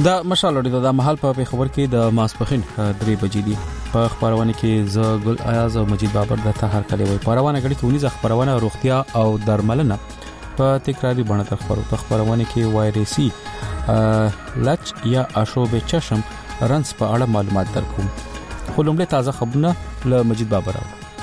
دا مشال لري د محل په خبر کې د ماسپخین 3 بجې دي په خبرونه کې ز ګل ایاز او مجید بابر د ته هر کلی وي پروانه غړي کې ونی خبرونه روغتیا او درملنه په تکراری بڼه تر خبرونه کې وایرسي لچ یا اشوب چشم رنس په اړه معلومات درکوم خو لومړی تازه خبرونه له مجید بابر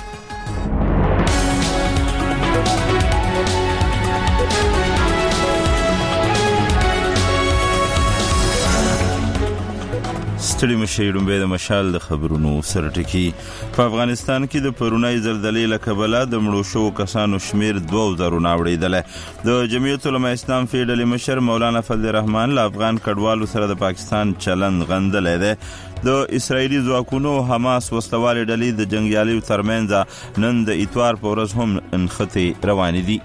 ستړي مشیړم به د مشال د خبرونو سرټکی په افغانستان کې د پرونای زلزلې له کبله د مړو شو کسانو شمیر 2000 ناوړېدل د جمعیت العلماء اسلام فیډرل مشر مولانا فضل الرحمن له افغان کډوالو سره د پاکستان چلند غندلې ده د اسرایلی ځواکونو حماس وسلوال ډلې د جنگیالیو ترمنځ نن د اتوار په ورځ هم انخته روان دي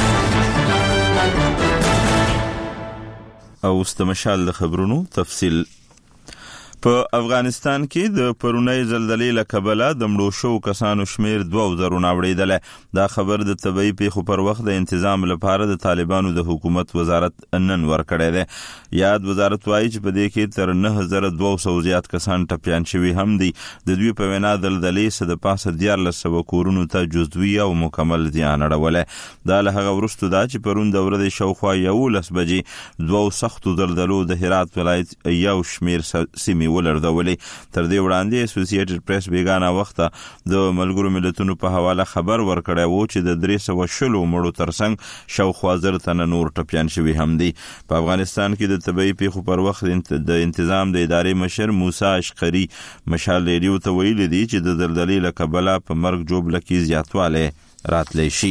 او استمشال د خبرونو تفصیل په افغانستان کې د پرونای زلزلې له کبله د مړو شو کسانو شمیر 2000 ناوړېدل دا خبر د طبي پیښو پر وخت د تنظیم لپاره د طالبانو د حکومت وزارت نن ورکړی دی یاد وزارت وایي چې په دې کې تر 9200 زیات کسان ټپيان شوي هم دي د دوی په وینا زلزلې سره د پاسه 1400 کورونو ته جزوي او مکمل زیان اړوله دا له هغه وروسته دا چې پرون د ورځې شاوخوا 11 بجې دوه سختو زلزلو د هرات ولایت یو شمیر سیمې ولردولې تر دې وړاندې اسوسییټډ پریس بیگانه وخت د ملګرو ملتونو په حواله خبر ورکړی وو چې د 300 مړو ترڅنګ شاوخوا زر تنه نور ټپيان شوي هم دي په افغانستان کې د طبي پیښو پر وخت د تنظیم د ادارې مشر موسی اشقری مشال ریډیو ته ویلي دي چې د زلزلې له کبله په مرګ جوړ لکې زیاتواله راتلی شي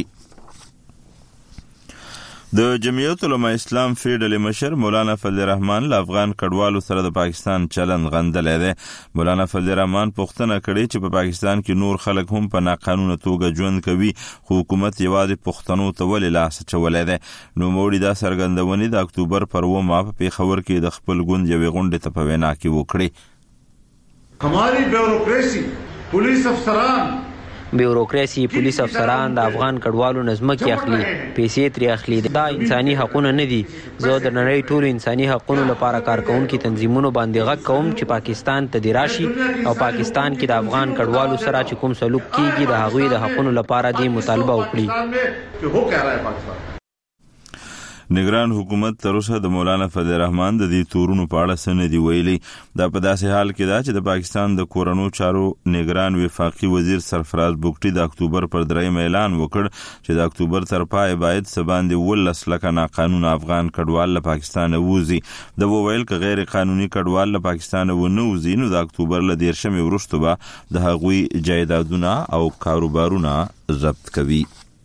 د جمعیت العلماء اسلام فیډرل مشر مولانا فضل الرحمن له افغان کډوالو سره د پاکستان چلند غندلې ده مولانا فضل الرحمن پوښتنه کړې چې په پاکستان کې نور خلک هم په ناقانونه توګه ژوند کوي خو حکومت یوازې پښتنو ته ولې لاس چولې ده نو موړي دا څرګندونې د اکتوبر پر 2 په پیښور کې د خپل ګوند یوې غونډې ته په وینا کې وکړي हमारी بیوروکریسی پولیس افسران بیوروکراسي پولیس افسران د افغان کډوالو نظمکې اخلي پیسې ترې اخلي دا انساني حقونه نه دي زه د نړۍ ټول انساني حقوقو لپاره کارکونکو تنظیمونو باندې غږ کوم چې پاکستان ته دی راشي او پاکستان کې د افغان کډوالو سره چې کوم سلوک کیږي د هغوی د حقوقو لپاره د مطالبه وکړي نگران حکومت تر اوسه د مولانا فضل الرحمن د دې تورونو په اړه څه دی ویلي دا په داسې حال کې دا چې د پاکستان د کورونو چارو نگران وفاقي وزیر سرفراز بوکټي د اکتوبر پر 3 اعلان وکړ چې د اکتوبر تر پای باید سباندې 10 لکه ناقانونه افغان کډوال له پاکستان ووزي د وویل ک غیر قانوني کډوال له پاکستان ونوزي نو د اکتوبر ل 10 وروسته به د هغوی جایدادونه او کاروبارونه ضبط کوي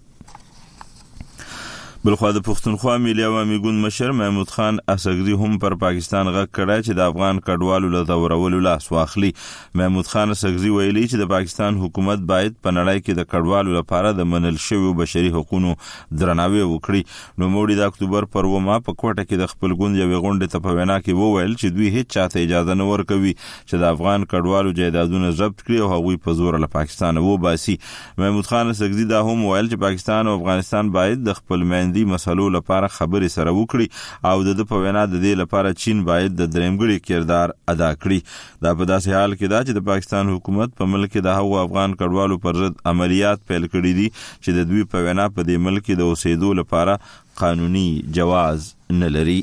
بلخوا د پښتونخوا ملي عوامي ګوند مشر محمود خان اسګری هم پر پاکستان غږ کړی چې د افغان کډوالو له ځورولو لاس واخلي محمود خان اسګری ویلي چې د پاکستان حکومت باید په نړۍ کې د کډوالو لپاره د منل شویو بشري حقوقو درناوی وکړي نو موړي د اکتوبر پر 2 په کوټه کې د خپل ګوند یوې غونډې ته په وینا کې وویل چې دوی هیڅ چاته اجازه نه ورکوي چې د افغان کډوالو جایدادونه ضبط کړي او هغوی په زور له پاکستان وباسي محمود خان اسګری دا هم ویل چې پاکستان او افغانستان باید د خپل دی مسلو لپاره خبرې سره وکړي او د په وینا د دې لپاره چین باید د درېمګړي کردار ادا کړي دا په داسې حال کې دا چې د پاکستان حکومت په ملک د هغو افغان کډوالو پر ضد عملیات پیل کړي دي چې د دوی په وینا په دې ملک د اوسېدو لپاره قانوني جواز نه لري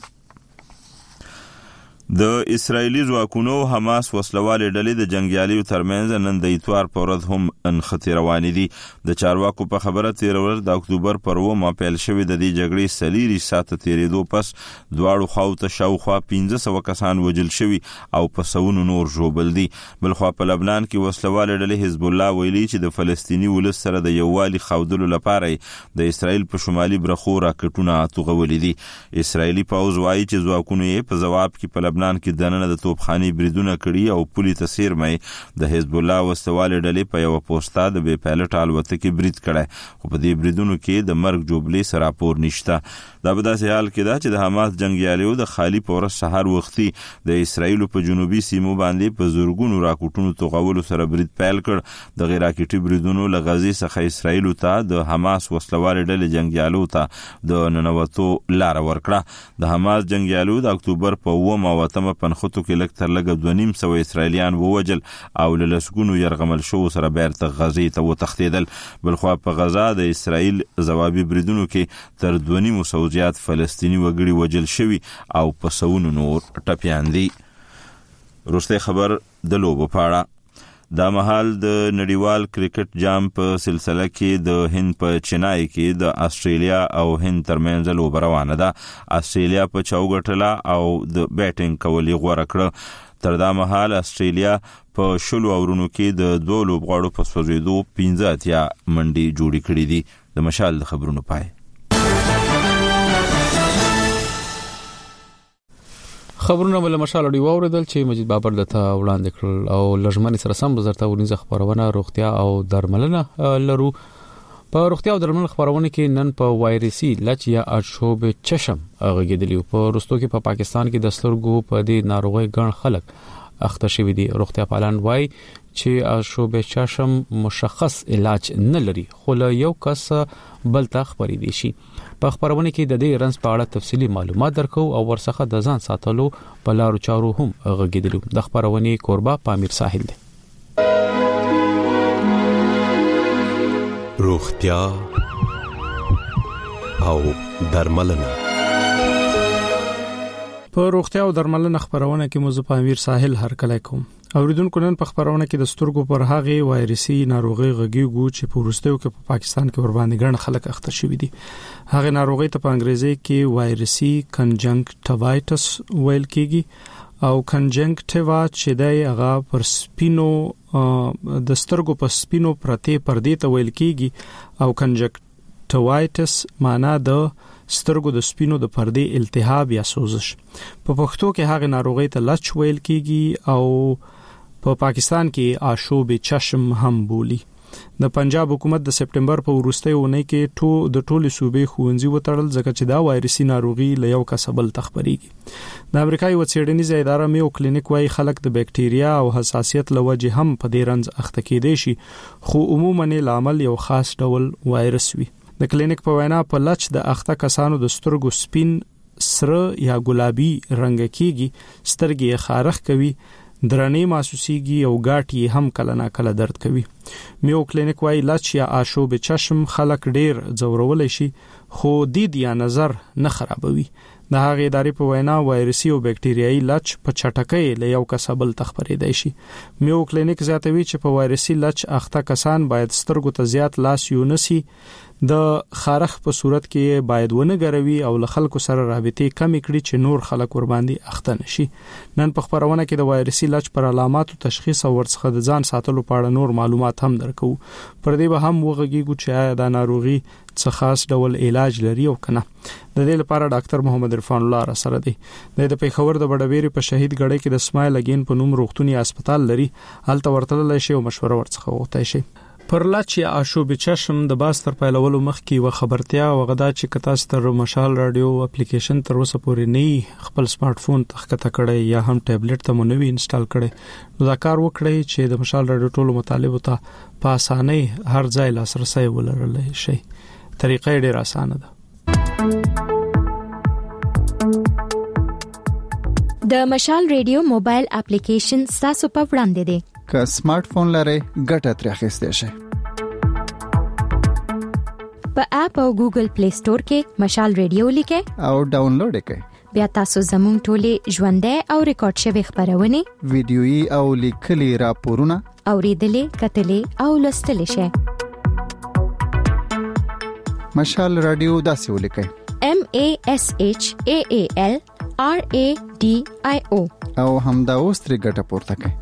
د اسرایلی ځواکونو حماس وسلوال ډلې د جنگیالیو ترمنځ نن د اتوار په ورځ هم انخته روان دي د چارواکو په خبره تیر ورځ د اکتوبر پر 2 پیل شوې د دې جګړې سلیری ساعت تیرېدو پس دواړو خواوته شاوخوا 1500 کسان وژل شوي او په سونو نور ژوبل دي بلخوا په لبنان کې وسلوال ډلې حزب الله ویلي چې د فلسطینی ولس سره د یووالي خودلو لپاره د اسرایل په شمالي برخو راکټونه توغولې دي اسرایلی پوځ وایي چې ځواکونه یې په جواب کې په لبنان کې دننه د توپخاني بریدونه کړي او پولی تسیر مې د حزب الله وسوال ډلې په یو پوسټا د بې پایلټ الوتکې برید کړي خو په دې بریدونو کې د مرګ جوړلې سره راپور نشته دا په داسې حال کې دا چې د حماس جنگیالیو د خالی پور سحر وختي د اسرایل په جنوبي سیمو باندې په زورګونو راکټونو توغولو سره برید پیل کړ د غیر راکټي بریدونو لغزي څخه اسرایل ته د حماس وسلوال ډلې جنگیالو ته د ننوتو لار ورکړه د حماس جنگیالو د اکتوبر په 2 تمه پنخوتو کې لږ تر لږه 2.5 اسرائیلیان ووجل او لسګونو يرغمل شو سره بیرته غزې ته وتښتیدل. بلخوا په غزا د اسرائیل ځوابي بریدونو کې تر 2.5 زیات فلسطینی وګړي وجل شوي او په سونو نور ټپيان دي. وروسته خبر د لوبو په اړه. دا مهال د نړیوال کرکټ جام په سلسله کې د هند په چنای کې د استرالیا او هند ترمنځ لوبه روانه ده. استرالیا په چوغټلا او د بیټینګ کولي غوړه کړه. تر دا مهال استرالیا په شلو اورونو کې د 2 لوبغاړو په سوځېدو 15 منډي جوړې کړې دي. د مشال د خبرونو پای. خبرونه ول مشال دی ووردل چې مجید بابر دته وړاندې کړل او لجمن سره سم وزارت ورنځ خبرونه روغتیا او درملنه لرو. په روغتیا او درملنه خبرونه کې نن په وایرسي لچ یا اشوب چشم غږیدلی. په روستو کې په پاکستان کې د سترګو په دې ناروغي ګڼ خلک اخته شوی دي. روغتیا پالان وای چې اشوب چشم مشخص علاج نه لري خو له یو کس بل ته خبرې دي شي. په خبرونه کې د دې رنس په اړه تفصيلي معلومات درکو او ورڅخه د ځان ساتلو په لارو چارو هم غږیدلو. د خبرونه کوربه پامیر ساحل دی. روغتیا او درملنه. په روغتیا او درملنه خبرونه کې موضوع پامیر ساحل هرکلی کوم. اوریدونکو نن په خبرونه کې د سترګو پر هغه وایرسي ناروغي غږیږي چې په وروستیو کې په پاکستان کې ور باندې ګڼ خلک اخته شوي دي. هغه ناروغي ته په انګریزي کې وایرسي کنجنکټیوایټس ویل کېږي او کنجنکټیوا چې د هغه پر سپینو د سترګو په سپینو پرته پردې ته ویل کېږي او کنجنکټیوایټس معنا د سترګو د سپینو د پردې التهاب یا سوزش. په پښتو کې هغه ناروغي ته لچ ویل کېږي او په پاکستان کې آشوب چشم هم بولی. د پنجاب حکومت د سپټمبر په وروستۍ اونۍ کې د ټولو صوبې خوندزي وتړل ځکه چې دا وایرسي ناروغي له یو کسبل تخبريږي. د امریکایي وڅېړنیزه اداره میو کلینیک وايي خلک د بکټیریا او حساسیت له وجې هم په دې رنځ اخته کېدي شي خو عموما لامل یو خاص ډول وایرس وي. د کلینیک په وینا په لچ د اخته کسانو د سترګو سپین سره یا ګلابي رنګ کېږي، سترګې خارخ کوي، درنې محسوسيږي او غاټي هم کله نا کله درد کوي. میو کلینیک وايي لچ یا آشوب چشم خلک ډیر ځورول شي خو دید یا نظر نه خرابوي. د هغه ادارې په وینا وایرسي او بکټیریایي لچ په چټکۍ له یو کسبل تخبرېدای شي. میو کلینیک زیاتوي چې په وایرسي لچ اخته کسان باید سترګو ته زیات لاس یونسي، د خارخ په صورت کې باید ونه ګروي او له خلکو سره رابطې کمې کړي چې نور خلک ور باندې اخته نشي. نن په خبرونه کې د وایرسي لچ پر علاماتو تشخیص او ورڅخه د ځان ساتلو په اړه نور معلومات هم درکو. پر دې به هم وغږیږو چې آیا دا ناروغي څه خاص ډول علاج لري او کنه. د دې لپاره ډاکټر محمد عرفان الله را سره دی. د پیښور د بډويري په شهید غړې کې د اسماعیل اگین په نوم روغتونی هسپتال لري. هلته ورتللی شي او مشوره ورڅخه وغوښتای شي. پر لچ یا آشوب چشم د باستر پایلولو مخکې و خبرتیا او غدا چې کتا ستر مشال رادیو اپلیکیشن تر اوسه پورې نه خپل سمارټ فون تخکته کړی یا هم ټابلیټ ته مونوي انسټال کړي، نو دا کار وکړئ چې د مشال رادیو ټولو مطالبه ته په اسانۍ هر ځای لاسرسي ولرلی شي. طریقې ډېر اسانه ده. د مشال رادیو موبایل اپلیکیشن تاسو په وړاندې دی. که سمارټ فون لرئ ګټه ترې اخیستئ شئ. په اپ او ګوګل پلی سٹور کې مشال رادیو لیکئ او ډاونلوډ یې کړئ. بیا تاسو زموږ ټولې ژوندۍ او ریکارډ شوی خبرونه، ویډیويي او لیکلي راپورونه اوریدلې، کتلې او لوستلې شئ. مشال رادیو داسې ولیکئ: MASHAAL RADIO او همدا اوس ترې ګټه پورته کړئ.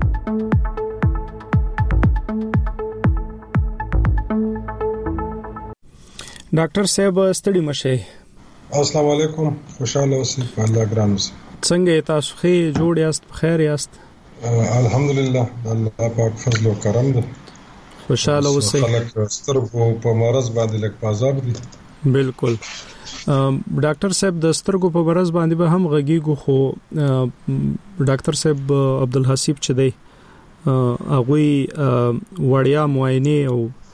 ډاکټر صاحب ستړي مشه. السلام علیکم، خوشاله اوسئ، الله ګران اوسئ. څنګه تاسو ښه جوړ یاست، بخیر یاست؟ الحمدلله، الله پاک فضل او کرم دی. خوشاله اوسئ. خلک سترګو په مرز باندې لږ پازاب دي. بالکل. ډاکټر صاحب د سترګو په مرز باندې به هم غږیږي خو ډاکټر صاحب عبدالحسیب چې دی هغه وړیا معاینه او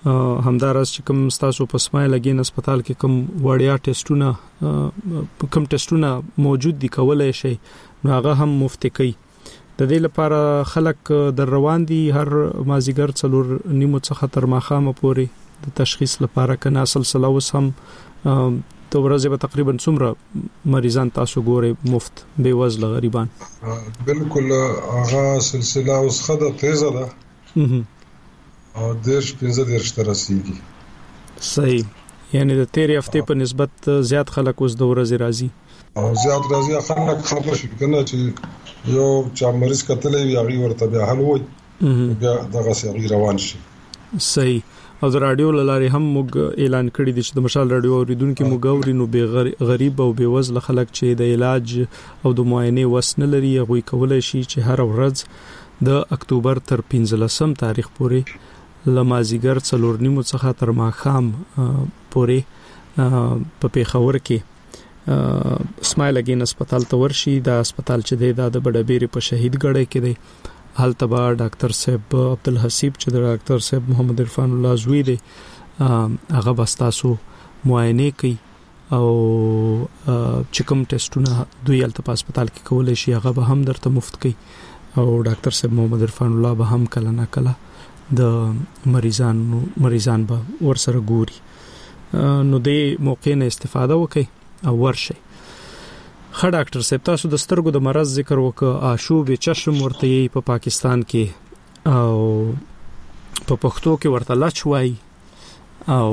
همدارس چې کوم تاسو په اسماعیل اگین هسپتال کې کوم وړیا ټیسټونه موجود دي کولای شي نو هغه هم مفت کوي د دې لپاره خلک در روان دي هر مازیګر 4:30 څخه تر ماښامه پورې د تشخیص لپاره کنه سلسله وس هم تو ورځې به تقریبا څومره مریضان تاسو ګوري مفت بے وزله غریبان بالکل هغه سلسله اوس خده تیزه ده او 15 تر رسیدي صحیح یعنی د تیرې هفته په نسبت زیات خلک اوس د ورځې راځي او زیات راځي خلک خبر شي کنه چې یو چا مریض کتلې وي هغه ورته به حل وي بیا دغه سړي روان شي صحیح او د رادیو لاري هم موږ اعلان کړی دی چې د مشال رادیو اوریدونکو موږ اورینو به غریب او به وزله خلک چې د علاج او د معاینه وسنه لري هغه کولای شي چې هر ورځ د اکتوبر تر 15 تاریخ پورې لمازیګر 4:30 څخه تر ماښام پورې په پیښور کې اسماعیل اگین هسپتال ته ورشي دا هسپتال چې د بډابېری په شهید ګړې کې دی حالت با ډاکټر صاحب عبدالحسیب چې د ډاکټر صاحب محمد عرفان الله زوی دی هغه بستاسو معاینه کوي او چکم ټیسټونه دوی الته په هسپتال کې کولای شي هغه به هم درته مفت کوي او ډاکټر صاحب محمد عرفان الله به هم کله نه کله د مریضان به ورسره ګوري نو د موقع نه استفاده وکړي او ورشي خا ډاکټر صاحب تاسو د سترګو د مرض ذکر وکړ آشوب چشم ورته په پاکستان کې او په پښتو کې ورته لچ وای او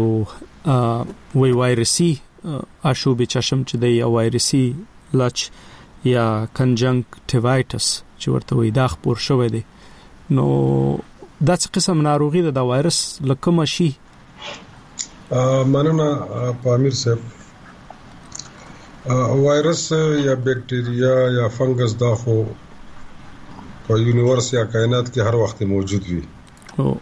وی وایرسي آشوب چشم چې د وایرسي لچ یا کنجنکټیوایټس چې ورته وای دا خپور شوی دی نو دا څه قسم ناروغي ده د وایرس لکه مشي مننه پامیر صاحب وایرس یا بیکټیریا یا فنګس دا خو په یونیورس یا کائنات کې هر وخت موجود وي او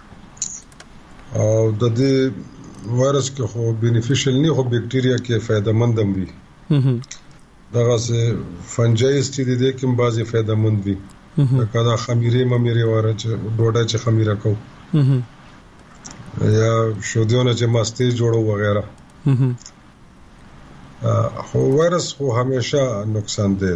د دې وایرس کې خو بینیفیشل نه خو بیکټیریا کې فائدہ مند وي دغه سه فنجایز چې دې کې بعضي فائدہ مند وي کدا خمیره ممیره ورچ ډوډۍ چې خمیره کو یا شودیونه چې ماسته جوړو وغیرہ خو وایرس خو همیشه نقصان دی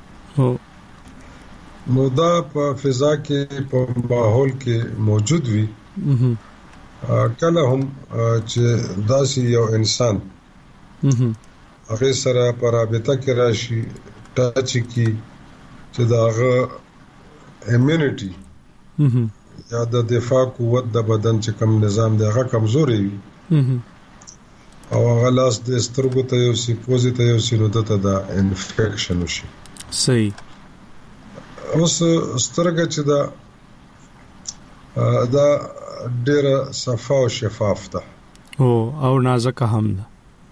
نو دا په فضا کې په ماحول کې موجود وي کله هم چې داسې یو انسان هغه سره په رابطه کې راشي ټاچ کی چې داغه ایمونټي یا د دفاع قوت د بدن چې کوم نظام دی هغه کمزوري وي او غلاس د سترګو ته یو سی پوزیټ یو سی نو ته دا انفیکشن وشي صحیح اوس سترګه چې دا ډېر صفا او شفاف ده او نازک هم ده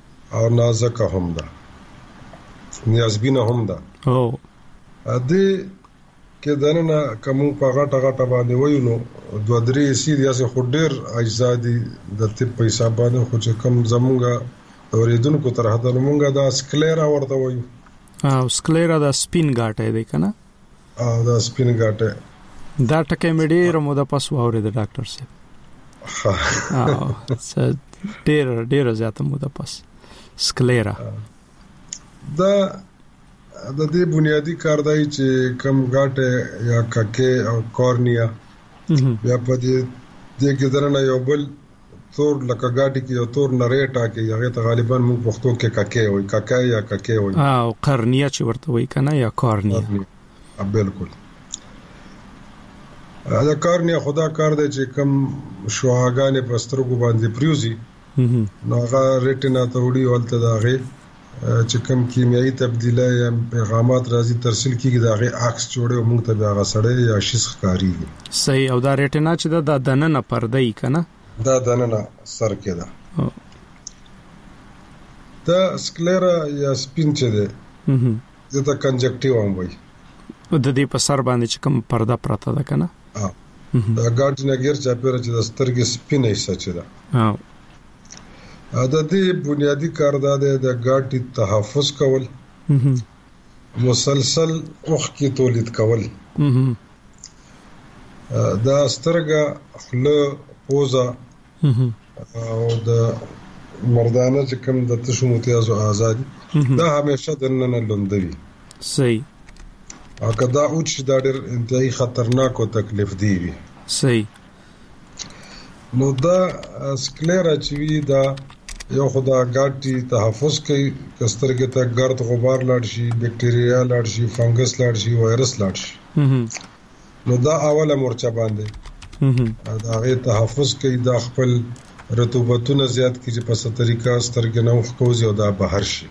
نیازبینه هم ده او دې کې دنه کوم په غټه باندې وایو دوه درې سیدیا سه خډیر اجزا دي د طب په حساب باندې خو چې کم زمونږه اوریدونکو تر حد مونږه دا سکلیرا ورته وایو سکلیرا دا سپین غاټه دی کنه دا سپین غاټه دا ټکه مې ډیر مو د پاسو اورید ډاکټر صاحب ډیر زیاته مو د پاس سکلیرا دا د دې بنیادی کار دی چې کم غاټه یا ککه او کورنیا بیا په دې کې درنه یو بل تور لکه غاټي کې یو تور نریټا کې هغه ته غالبا موږ پښتو کې ککه وای ککه یا ککه وای او قرنیه چې ورته وای کنه یا کورنیا بالکل دا کورنیا خدا کار دی چې کم شواګانې پسترګو باندې پریوزي نو هغه ریټینا ته وړي ولته داغه چې کوم کیمیاوي تبدیلی یا پیغامات راځي ترسیل کیږي داغه عکس جوړي او موږ ته هغه سړی یا شیس ښکاریږي صحیح او دا ریټینا چې دا دننه پرده ای کنه دا دننه سر کې ده دا سکلیرا یا سپین چې ده دا کنجکټیو هم وایي د دې په سر باندې چې کوم پرده پراته ده کنه دا ګارډنر ګیر چې پیره چې د سترګې سپینې سچ ده د دې بنیادی کار د ګاټي تحفظ کول مسلسل اوخ کی تولید کول دا سترګه خله پوزه او د مردانه چې کوم د تشو متیاز او ازادي دا همیشه د نن لوندوي صحیح او کدا او چې دا ډېر انتهایی خطرناک او تکلیف دی وي صحیح نو دا سکلیرا چې وی دا یو خدا ګاټي تحفظ کوي کسترګه ته ګرد غبار لاړ شي بکټیریا لاړ شي فنګس لاړ شي وایرس لاړ شي نو دا اوله مورچه باندې دا غي تحفظ کوي دا خپل رطوبتونه زیات کیږي په ست طریقه سترګې نو خوځي او دا بهر شي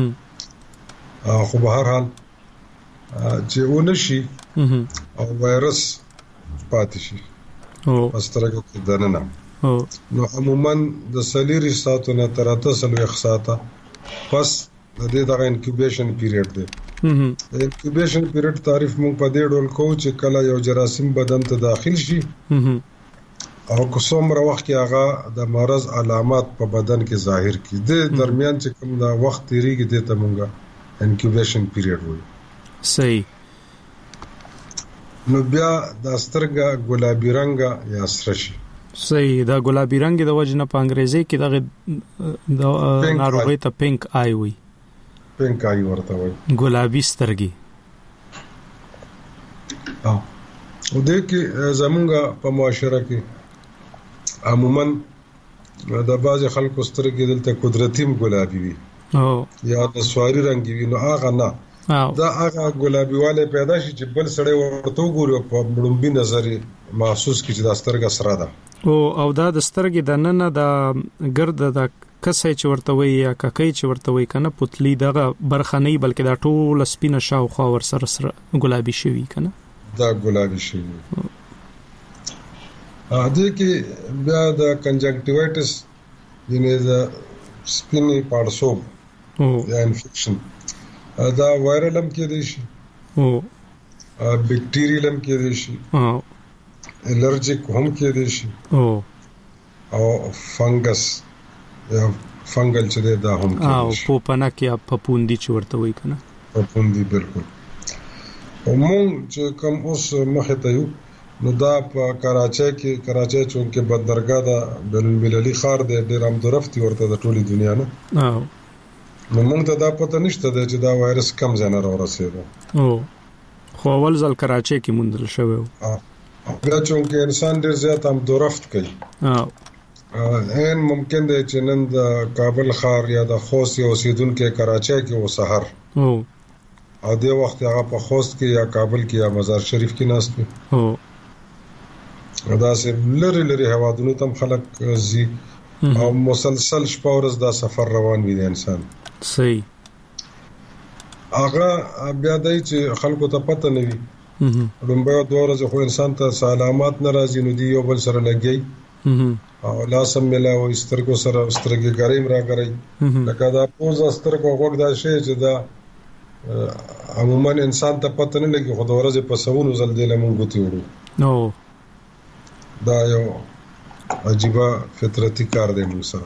خو بهر حال چې ونشي او وایرس پاتې شي او سترګې کې دننه نو عموما د سلیری ساتو نه تر 3 ساعته پس د دې دغه انکیوبیشن پیریډ دی د انکیوبیشن پیریډ تعریف مونږ په دې ډول کوو چې کله یو جراثیم بدن ته داخل شي او کومره وخت کې هغه د مرض علامات په بدن کې ظاهر کی د درمیان چې کوم دا وخت تیریږي د ته مونږه انکیوبیشن پیریډ وایي صحیح نو بیا د سترګه ګلابي رنګ یا سره شي صحیح دا ګلابي رنگ د وجنه په انګریزي کې دغه ناروغي ته پینک آی وي پینک آی ورته وي ګلابي سترګي او دې کې زمونږه په معاشره کې عموما د باز خلکو سترګې دلته قدرتي ګلابي وي او یا د سواری رنگ وي نو هغه نه دا هغه ګلابي والے پیدا شي چې بل سړی ورته وګوري په مړومبي نظر محسوس کی چې د سترګه سره ده او دا د سترګې د نننه د ګرد د کسې چې ورته وي یا ککې چې ورته وي کنه پتلی دغه برخه نه بلکې دا ټول سپینه شاوخوا ور سره ګلابي شوی کنه دا ګلابي شوی دې کې بیا د کنجنکټیوایټس یعنی د سپینې پړسوب یا انفیکشن دا وایرل هم کې دی شي او بکټیریل هم کې دی شي الرجیک هم کې دی شي او فنګس یا فنګل چې دا هم کې او پوپنه کې پپوندی چې ورته وای کنه پپوندی بالکل مونږ چې کوم اوس مخه ته یو نو دا په کراچۍ چونکه بندرګاه دا بین المللي ښار دی ډېر امدورفتي ورته د ټولي دنیا نه نو موږ ته دا پته نشته چې دا وایرس کم ځای نه راورسېده خو اول ځل کراچۍ کې موندل شوی بیا چونکه انسان ډېر زیات امدورفت کوي ان ممکن دی چې نن د کابل ښار یا د خوست یو اوسیدونکو کراچۍ کې وسحر او د وخت هغه په خوست کې یا کابل کې یا مزار شریف کې ناست وي دا سه لری هوادونو تم خلک زی او مسلسل شپه ورځ دا سفر روان وي د انسان صحیح هغه بیا دای چې خلکو ته پته نه وي لومبه دوه ورځې خو انسان ته علامات ناراضي نو دی یو بل سره لګي او لاسم ملاو سترګو سره سترګې ګریم راګري لکه دا پوز سترګو وګ دا شی چې دا عموما انسان ته پته نه لګي خو د ورځې په سونو زل دی لمون غوتی وړو نو دا یو عجیبه فطرتي کار دی موږ سره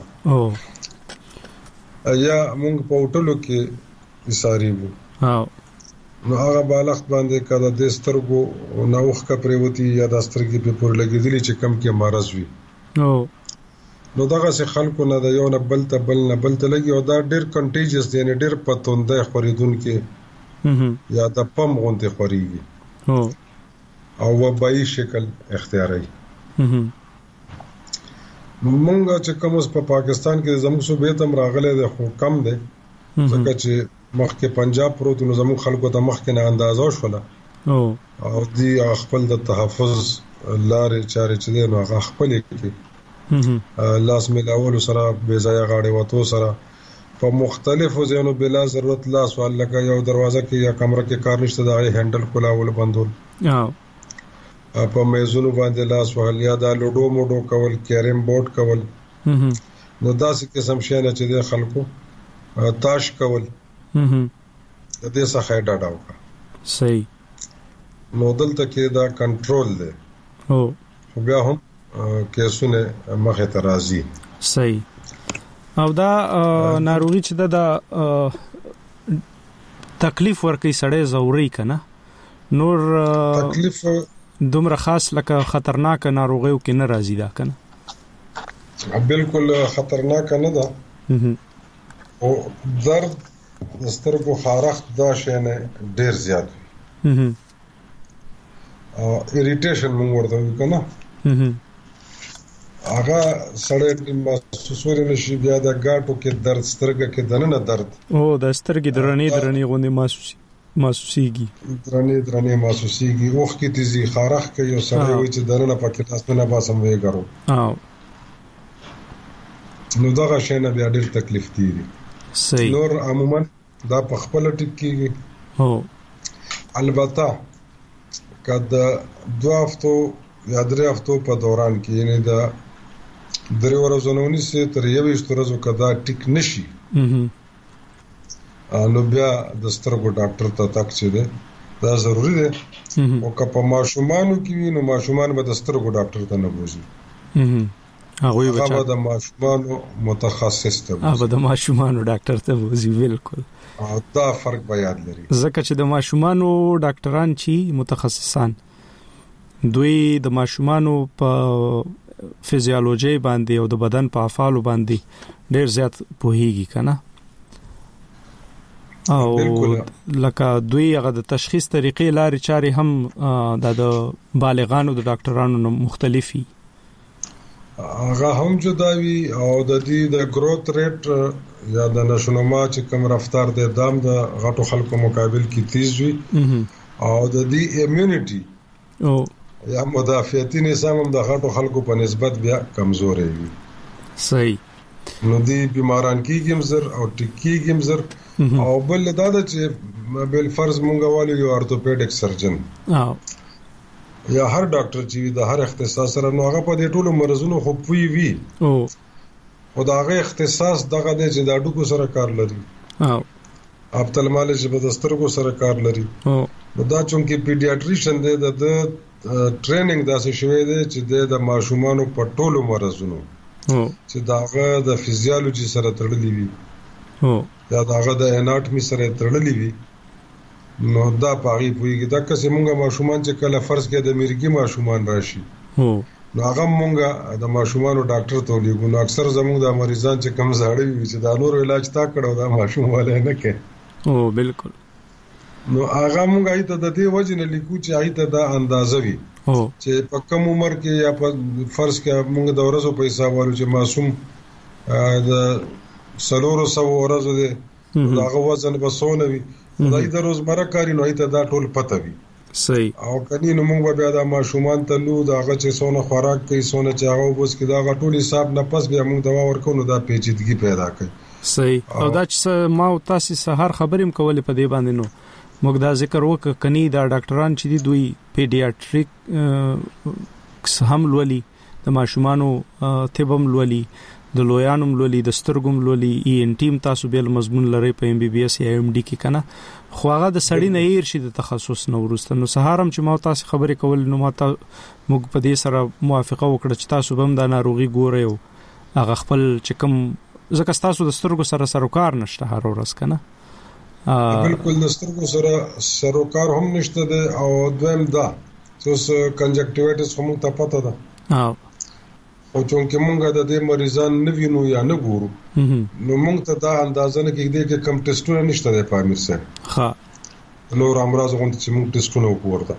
یا موږ په هوټلو کې اساري وو نو هغه بالغ باندې کله د سترګو نوخ کا پریوتی یا د سترګې په پور لګیدلی چې کم کې مرز وي نو دغه څه خلکو نه د یو نه بل ته لګي او دا ډېر کنټیجس دی نه ډېر پتونده خریدون کې یا د پم غونډه خوريږي او وبای شکل اختیاري مونږ چې کوم اوس په پاکستان کې زموږ صوبې تم راغله د خو کم دی ځکه چې مخکې پنجاب پروت نو زموږ خلکو ته مخکې نه اندازو شوله او دی خپل د تحفظ لارې چارې چې دی نو هغه خپل کې لاس ملاول سره بے ځای غاړې وته سره په مختلفو ځینو بلا ضرورت لاس ولګه یو دروازه کې یا کمره کې کار نشته دا هندل کولاول بندول په میزونو باندې لاس وهل یا دا لوډو موډو کول کیرم بورډ کول نو داسې قسم شي نه چې د خلکو تاش کول د دې څخه ډاډه وکړه صحیح نو دلته کې دا کنټرول دی خو بیا هم کیسونه مخه ته راځي صحیح او دا ناروغي چې دا تکلیف ورکړي سړی ضروري کنه نور تکلیف دومره خاص لکه خطرناک ناروغیو کې نه راځي دا کنه بالکل خطرناک نه ده او درد د سترګو خارښت دا شی نه ډیر زیات وي اریټیشن موږ ورته وایو کنه هغه سړی محسوسول نشي بیا د ګاټو کې درد سترګه کې دننه درد او د سترګې درنې غوندې محسوسيږي درنې محسوسيږي وخت کې تیزی خارښ کوي او سړی وایي چې دننه پکې تاسو نه باسم ویګرو نو دا شی نه بیا ډیر تکلیف دی صحیح نور عموما دا په خپل ټیک کېږي هو البته کله 2 هفتو یا 3 هفتو په دوران کې یعنی دا 3 ورځې نونیسه تر 21 ورځې کدا ټیک نشي نو بیا د سترګو ډاکټر ته تک چي ده دا ضروری ده او که په ماشومانو کې وي نو ماشومان به د سترګو ډاکټر ته نه بوزي هغه به د ماشومانو متخصص ته هغه د ماشومانو ډاکټر ته بوزي بالکل دا فرق به یاد لري ځکه چې د ماشومانو ډاکټران چی متخصصان دوی د ماشومانو په فزیولوژي باندې او د بدن په افعالو باندې ډیر زیات پوهیږي کنه او لکه دوی هغه د تشخیص طریقې لارې چارې هم د بالغانو د ډاکټرانو مختلفي هغه هم جداوي او د دې د گروث ریټ یا د نشونما چې کوم رفتار د دام د غټو خلکو مقابل کې تیز وي او د دې ایمونټي او یا مدافعتي نظام هم د غټو خلکو په نسبت بیا کمزوري وي صحیح نو دې بیماران کېږي زر او ټکیږي زر او بل دا چې بل فرض مونږ والو یو ارتوپیډک سرجن یا هر ډاکټر چې د هر اختصاص سره نو هغه په دې ټولو مرزونو خو پوي وي او دا هغه اختصاص دغه د چې د اډوکو سره کار لري اپتلمالوژي په دسترګو سره کار لري نو دا چې پیډیاټریشن دی د ټریننګ داسې شوی دی چې د ماشومانو په ټولو مرزونو چې داغه د فزیولوژي سره تړلې وي یا داغه د اناټمي سره تړلې وي نو دا پاغي پويږي دا که څنګه ماشومان چې کله فرض کې د مرګي ماشومان راشي نو هغه مونږه د ماشومانو ډاکټر ته لګو نو اکثر زموږ د مریضان چې کم زاړه وي چې دا نور علاج تا کړو دا ماشوم والے نه کې بالکل نو هغه مونږه ایته د دې وجه نه لیکو چې ایته دا اندازه وي چې په کم عمر کې یا په فرض کې مونږ د ورځو په حساب والو چې معصوم د 300 ورځو دی هغه وزن به سونه وي دا د روزمره کاری نه ایته دا ټول پته وي صحیح او کني نو موږ بیا د ماشومان ته لو دا هغه چې سونه خوراک کوي سونه چې هغه وبس کې دا ټول حساب نه پس بیا موږ دوا ورکو نو دا پیچیدګي پیدا کوي صحیح او دا چې ما او تاسو سهار خبرېم کولې په دې باندې نو موږ دا ذکر وکړ کني دا ډاکټران چې دي دوی پیډیاټریک هم لولي د ماشومانو طبم لولي د لویانم لولي د سترګم لولي ای ان ټیم تاسو بیل مضمون لري په ام بي بي اس یا ام ډي کې کنه خو هغه د سړی نه ير شي د تخصص نو ورسته نو سهارم چې ما تاسو خبرې کول نو ما ته موږ په دې سره موافقه وکړه چې تاسو هم د ناروغي ګورئ او هغه خپل چې کوم ځکه تاسو د سترګو سره کار نشته هر ورځ کنه بالکل د سترګو سره کار هم نشته او دویم دا چې کنجکټیوایټس هم ته پته ده او چې مونږ د دې مریضان نه وینو یا نه ګورو نو مونږ ته دا اندازه نه کېږي چې کم ټیسټونه نشته د پامیر سره ها نور امراض غوښتل چې مونږ ټیسټونه وکړو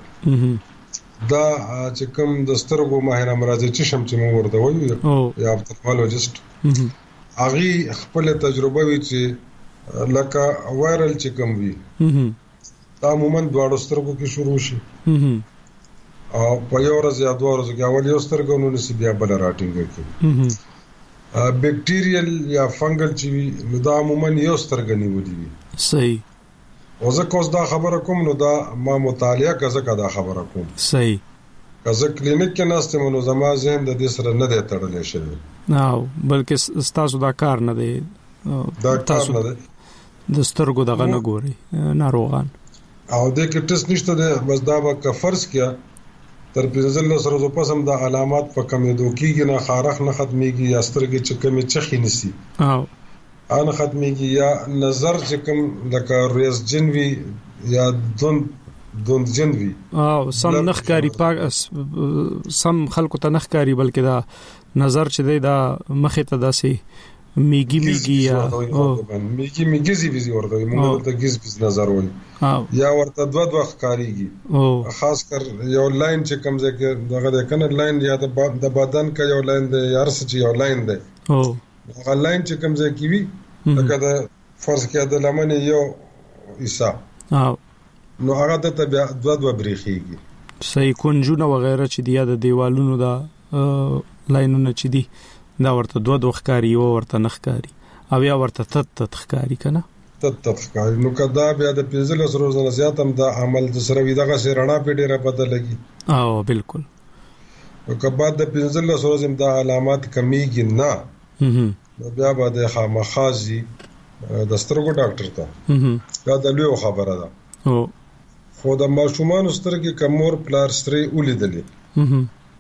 دا چې کوم د سترګو ماهر امراض چې شم چې مونږ ورته وایو یا اپتالمولوژیست هغه خپل تجربه وی چې لکه وایرل چې کوم وي دا عموما دواړو سترګو کې شروع شي او په یو ورځ یا 2 ورځې کې اول یو سترګو نو نسی بیا بل راټینګ کوي بکټیریل یا فنګل چې نو دا عموما یو سترګ نیولې وي صحیح او زه کوم دا خبره کوم نو دا ما مطالعه کزه دا خبره کوم صحیح کزه کلینیک کې ناشته مونږ زما ذهن د دې سره نه دی تړلې شوی نو بلکې تاسو دا کار نه دی دا کار نه دی د سترګو دغه نه ګوري ناروغان او د کې ټیسټ نشته دی بس دا به فرض کیا تر 15 ورځې پس هم د علامات په کمېدو کېږي نه خارخ نه ختميږي یا سترګې چې کمې چخې نسی ان ختميږي یا نظر چې کم لکه ریس جنوي یا دون دوندجن وي او سم نخکاری پاک سم خلکو ته نخکاری بلکې دا نظر چې دی دا مخه ته داسې میګي یا میګي زی ورته موږ ته گیز نظر وایي یا ورته دوه ښکاریږي خاص کر یو لاین چې کوم ځای کې دغه کنه لاین یا د بدن کا یو لاین دی یا رس چې یو لاین دی هغه لاین چې کوم ځای کې وي لکه د فرض کې د لمن یو حصہ نو هغه ته بیا دوه بریخيږي صحیح کنجونه وغیرہ چې دی د دیوالونو دا لاینونه چې دی دا ورته دوه ښکاری او ورته نخکاری او یا ورته تت ښکاری کنه تت ښکاری نو کدا بیا د 15 ورځې زیات هم دا عمل د سره وی دغه سره رڼا په ډیره پته لګي او بالکل او کبا د 15 ورځې دا علامات کمیږي نه بیا به د خامخازي د سترګو ډاکټر ته دا د لوی خبره ده او خو د ماشومان سترګې کمور پلار ستري ولیدلې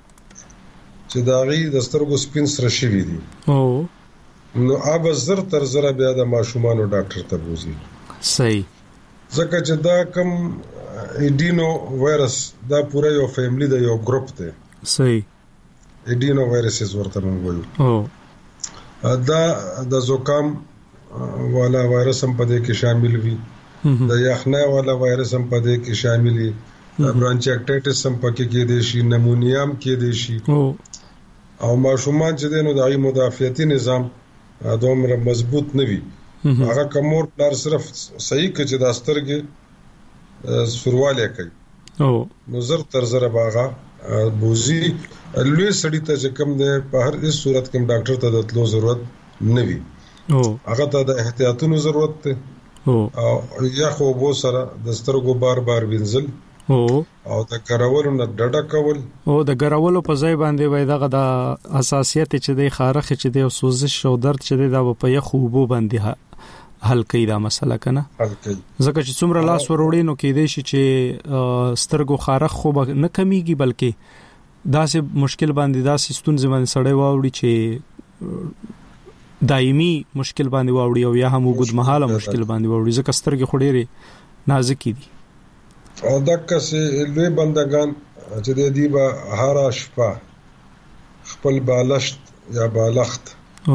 چې دا غي د سترګو سپین سره شوی دي او نو اب زر تر زر بیا د ماشومان ډاکټر ته بوزي صحیح ځکه چې دا کم ایډینو وایرس دا پوره یو فیملی د یو ګروپ دی صحیح ایډینو وایرسز ورته موږ وایو او دا د زکام والا وایرس هم په دې کې شامل وي د یخنۍ والا وایرس هم په دې کې شامل وي برانچایټایټس هم پکې کې دي شي نمونیا هم کې دي شي او ماشومان چې دینو د ای مدافعتي نظام دومره مضبوط نه وي هغه کومور پلار صرف صحیح کې چې د سترګې سرواله کوي او نو زر تر زر باغه بوزي لوی سړی ته چې کوم دی په هر هیڅ صورت کې ډاکټر ته د تلو ضرورت نه وي او هغه ته د احتیاطونو ضرورت دی او یا خو بو سره د سترګو بار وینځل او د ګرولو نه ډډه کول او د ګرولو په ځای باندې وای دغه د اساسیت چې د خارخ چې د سوزش او درد چې د په یخ وبو باندې حل کوي دا مسله کنه حل کوي ځکه چې څومره لاس وروړي نو کې دی چې سترګو خارخ خو نه کمیږي بلکې داسې مشکل باندې داسې ستونزې باندې سړی واوړي چې دایمي مشکل باندې واوړي او یا هم وګد مهاله مشکل باندې واوړي ځکه سترګې خډيري نازکې دي او دغه سه لوی بندگان چې د دې به هر شپه خپل بالشت یا بالخت او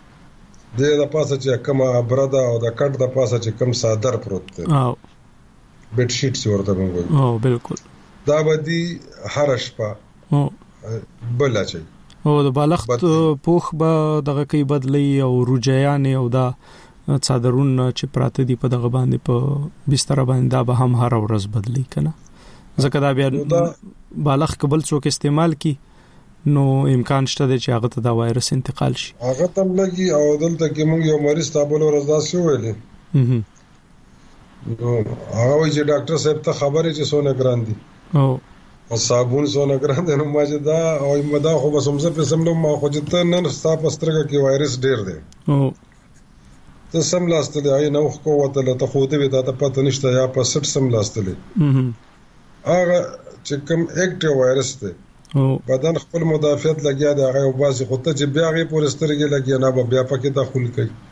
د پاسه چې کومه ابرده او د کټ د پاسه چې کوم صادر پروت دی او بیډ شیټ څورته موږ او بالکل دا بدی هر شپه او بل اچي او د بالښت پوخ به دغه کوي بدلی او روجیان او دا صادرون چې پراته دي په دغه باندې په بستر باندې دا به هم هر ورځ بدلی کنه ځکه دا بیا بالښت قبل څوک استعمال کی نو امکان شته چې هغه ته دا وایرس انتقال شي هغه تم لګي او دلته کې موږ یو مریض تابل ورځ دا شو ویلې نو هغه چې ډاکټر صاحب ته خبرې چې سونه ګران دي او صابون سونه ګران دي نو ماجه دا او مدا خو بس همزه په سملو ما خو چې ته نن ستا پسترګه کې وایرس ډیر دی او ته سم لاستلې آی نو خو وته له ته خو دې وتا ته پته نشته یا په سټ سم لاستلې هغه چې کوم اکټیو وایرس دی او بدن خپل مدافعت لګیا دی هغه وباسي خو ته چې بیا غي پورسترګي لګیا نه بیا پکې داخل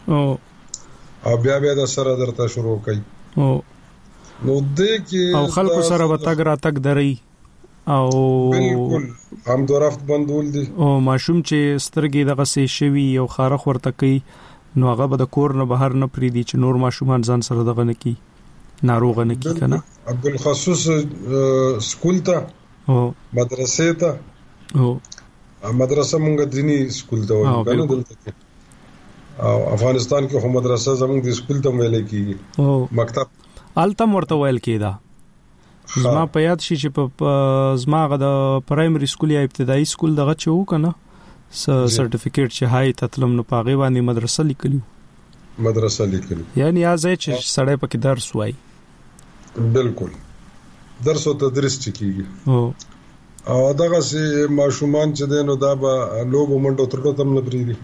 کوي او بیا د سره درته شروع کوي او نو دې کې او خلکو سره وتاګ راتګ دري او بالکل هم درافت بندول دي او ماشوم چې سترګې دغه سي شوی او خارخ ورته کوي نو هغه به د کور نه بهر نه پریدي چې نور ماشومان ځان سره دغه نه کی ناروغ نه کی کنه بالخصوص سکول ته او مدرسې ته او مدرسه مونږ دینی سکول ته وایو کنه دلته او افغانستان کې هم مدرسه زموږ د سکول ته ویل کیږي او مکتب التم ورته ویل کیدا زما په یاد شي چې په زماغه د پرایمري سکول یا ابتدایي سکول دغه چو کنه سرټیفیکیټ چې هاي تطلم نو پاغي باندې مدرسه لیکلو یعنی ازای چې سړی پکې درس وای بالکل درس او تدریس چکیږي او دغه سي ماشومان چې دینو دا به لوبو منډو ترټو تم نه پریدي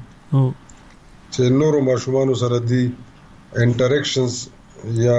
چې نورو ماشومان سره دي انټریکشنز یا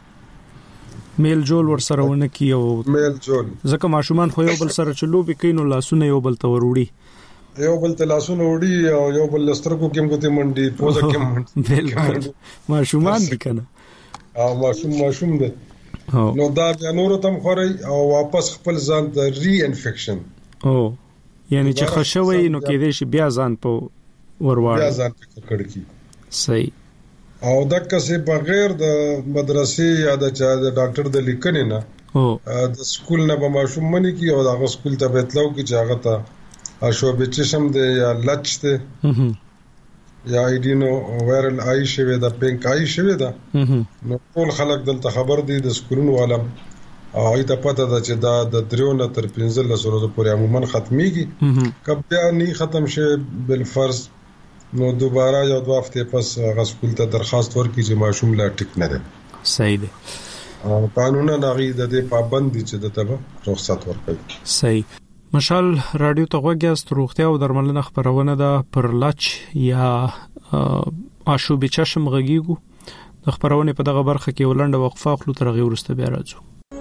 میل جول ور سره ونه کیو میل جول ځکه ماشومان خو یو بل سره چلو به کینو لاسونه یو بل ته وروړي یو بل ته لاسونه وړي او یو بل لسترګو کې موږ ته منډي پوزه کې منډي بالکل ماشومان دي کنه او ماشوم دی نو دا بیا نور تم خوري او واپس خپل ځان ته ری انفیکشن یعنی چې خښوي نو کې دې شي بیا ځان په ورواړ بیا ځان په کړکی صحیح او دغه څه بغیر د مدرسې یا د چا د ډاکټر د لیکنې نه د سکول نه به ماشوم منی کی او د سکول ته بتلو کی چې هغه ته شوبې چشم دی یا لچ دی یا ایډینو وایرل آی شوی دا پینک آی شوی دا نو ټول خلک دلته خبر دي د سکولونو عالم او ایته پته ده چې دا د 3 نه تر 15 ورځې پورې عموما ختميږي کله بیا نه ختم شي بل فرض نو دوباره یا 2 هفته پس هغه سکول ته درخواست ورکړي چې ماشوم لا ټیک نه ده صحیح ده او قانونا نغې د دې پابند دي چې د تبه رخصت ورکړي صحیح مشال رادیو ته غوږیاست روغتیا او درملنه خبرونه ده پر لچ یا آشوب چشم غږیږي د خبرونه په دغه برخه کې ولنډه وقفه خلو تر غي ورسته بیا راځو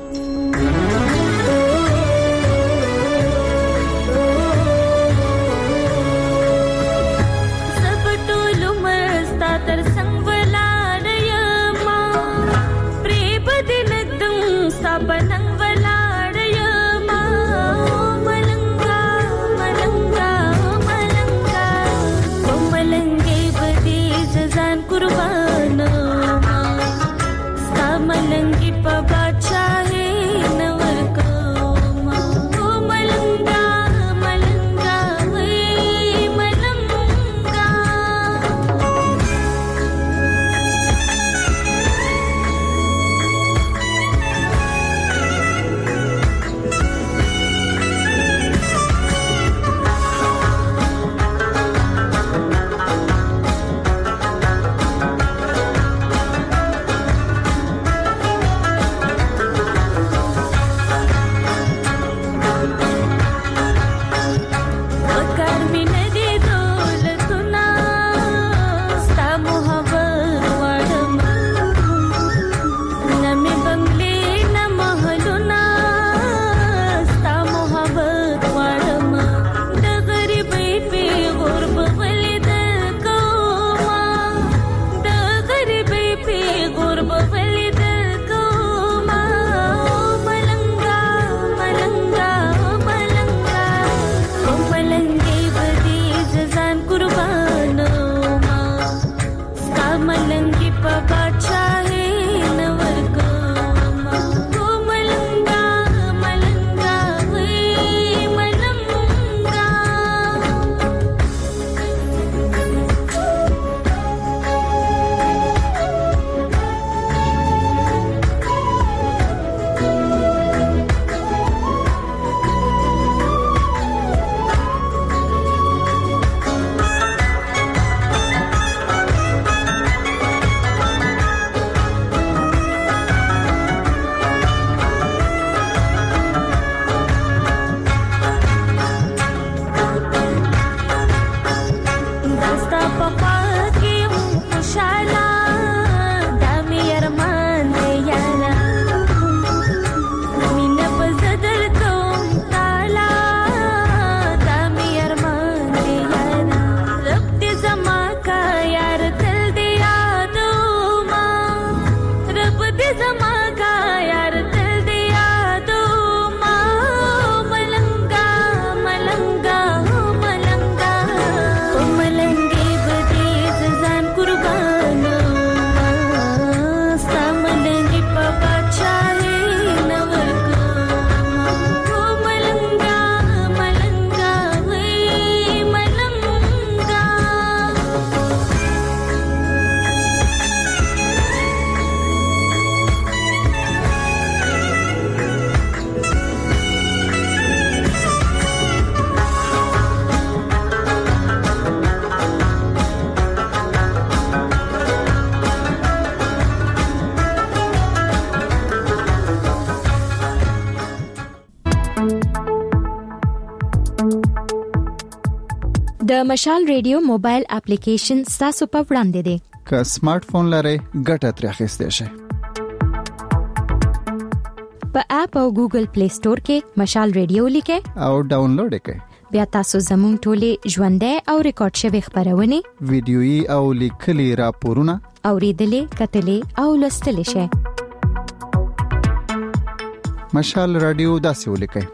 د مشال ریډیو موبایل اپلیکیشن تاسو په وړاندې دی که سمارټ فون لرئ ګټه ترې اخیستئ شئ په اپ او ګوګل پلی سٹور کې مشال ریډیو لیکئ او ډاونلوډ کړئ بیا تاسو زموږ ټولې ژوندۍ او ریکارډ شوی خبرونه ویډیويي او لیکلي راپورونه اوریدلې کتلې او لوستلې شئ مشال رادیو داسې ولیکئ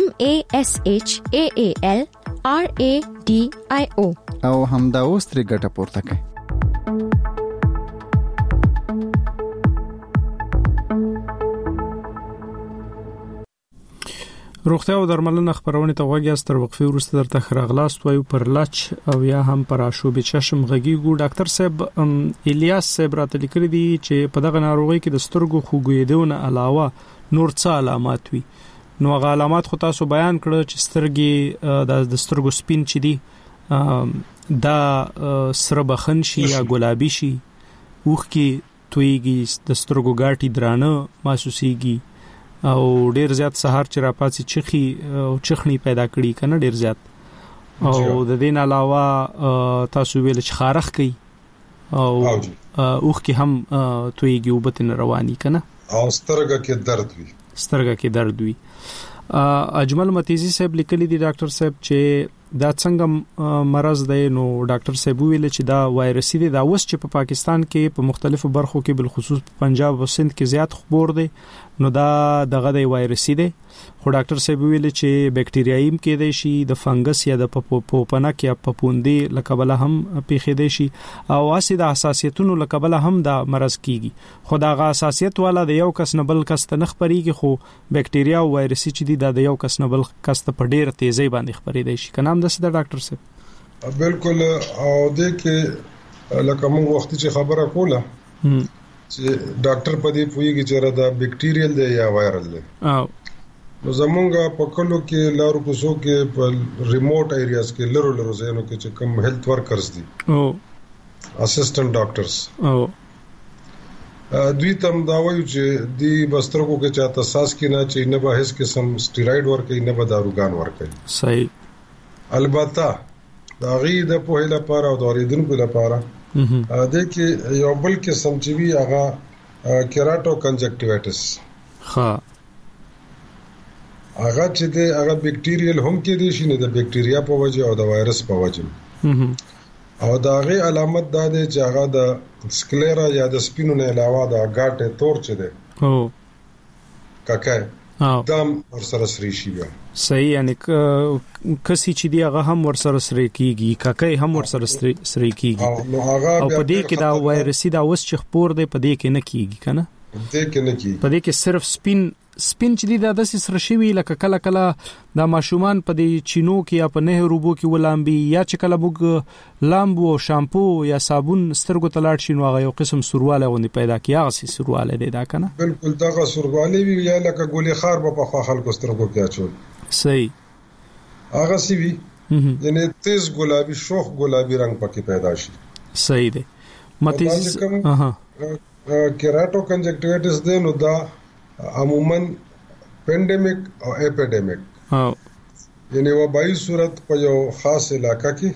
MASHAALRADIO او همدا اوس ترې ګټه پورته کړئ. روغتیا او درملنه خبرونه ته وګورئ. ستر وقفه وروسته درته خراغلاست وایو پر لچ او یا هم پر آشوب چشم غږیږو. ډاکټر صاحب الیاس صاحب راته لیکلي دي چې په دغه ناروغي کې د سترګو خوګویدونه علاوه نور څه علامات وي. نو هغه علامات خو تاسو بیان کړو چې سترګې د سترګو سپین چي دي دا سره بخن شي یا ګلابي شي، اوخ کې تویږي، د سترګو ګاټي درانه محسوسيږي او ډیر زیات سحر چې را پاتې چخي او چخني پیدا کړي کنه ډیر زیات. او د دین علاوه تاسو ویل چې خارخ کوي او اوخ کې هم تویږي او بتن رواني کنه او سترګه کې درد وي. اجمل متیزی صاحب لیکلی دی ډاکټر صاحب چې دا څنګه مرض دی. نو ډاکټر صاحب ویل چې دا وایرسي دی، دا اوس چې په پاکستان کې په مختلفو برخو کې بل خصوص په پنجاب او سند کې زیات خبر دی. نو دا دغه دی وایرسي دی، خو ډاکټر صاحب ویل چې بکټریایي کې دی شي، د فنګس یا د پوپنک یا پپوندې لکبله هم پیښې دی شي او اسی د حساسیتونو لکبله هم دا مرض کیږي. خو دا غا حساسیت والا د یو کس نه بل کس ته نه خبريږي، خو بکټریا او وایرسي چې دی دا د یو کس نه بل کس ته په ډیر تیزی باندې خبري دی شي. کنه هم د ډاکټر صاحب بالکل. او د کې لکه موږ وخت چې خبره کوله چې ډاکټر په دې پوېږي چې دا بکټیریل دی یا وایرل دی. نو زمونږه په کلو کې لارو کوڅو کې په ریموټ ایریاز کې لرو ځایونو کې چې کوم هیلث ورکرز دي او اسسټنټ ډاکټرز او دوی تم دا وایي چې دی بسترګو کې چاته ساس کې نه چې نه به هیڅ قسم سټیراید ورکړي نه به داروګان ورکړي. صحیح. البته دا غي د په هله لپاره او د اوریدونکو لپاره د کې یو بل قسم چې وی هغه کیراټو کنجکټیوایټس هغه چې د هغه بکټیریل هم کې دي شي نه د بکټیریا په وجه او د وایرس په وجه او دا غي علامت دا ده چې هغه د سکلیرا یا د سپینو نه علاوه د غاټه تور چي ده او کاکای دم ورسره سری شي بیا. صحیح. یعنی کسي چې دی هغه هم ورسره سری کیږي، کاکای هم ورسره سری کیږي او په دې کې دا وایرسي دا اوس چې خبر دی په دې کې نه کیږي کنه په دې کې صرف سپین چې دی دا د سره شوی لکه کله کله دا ماشومان په دې چینو کې یا په نهر وبو کې ولامبي یا چې کله بوګ لامبو او شامپو یا صابون سترګو تلاړ شي نو هغه یو قسم سرواله غوندي پیدا کیږي سي سرواله دی دا کنه بالکل دا سرواله وی یا لکه ګولې خار په خلکو سترګو کې اچول. صحیح. هغه سی وی یعنی تیز ګلابي شوخ ګلابي رنگ پکې پیدا شي. صحیح دی. متیز کیراټو کنجکټیوایټس دی نو دا عموما پینډیمک او اپیډیمک یعنی وبایي صورت په یو خاص علاقہ کې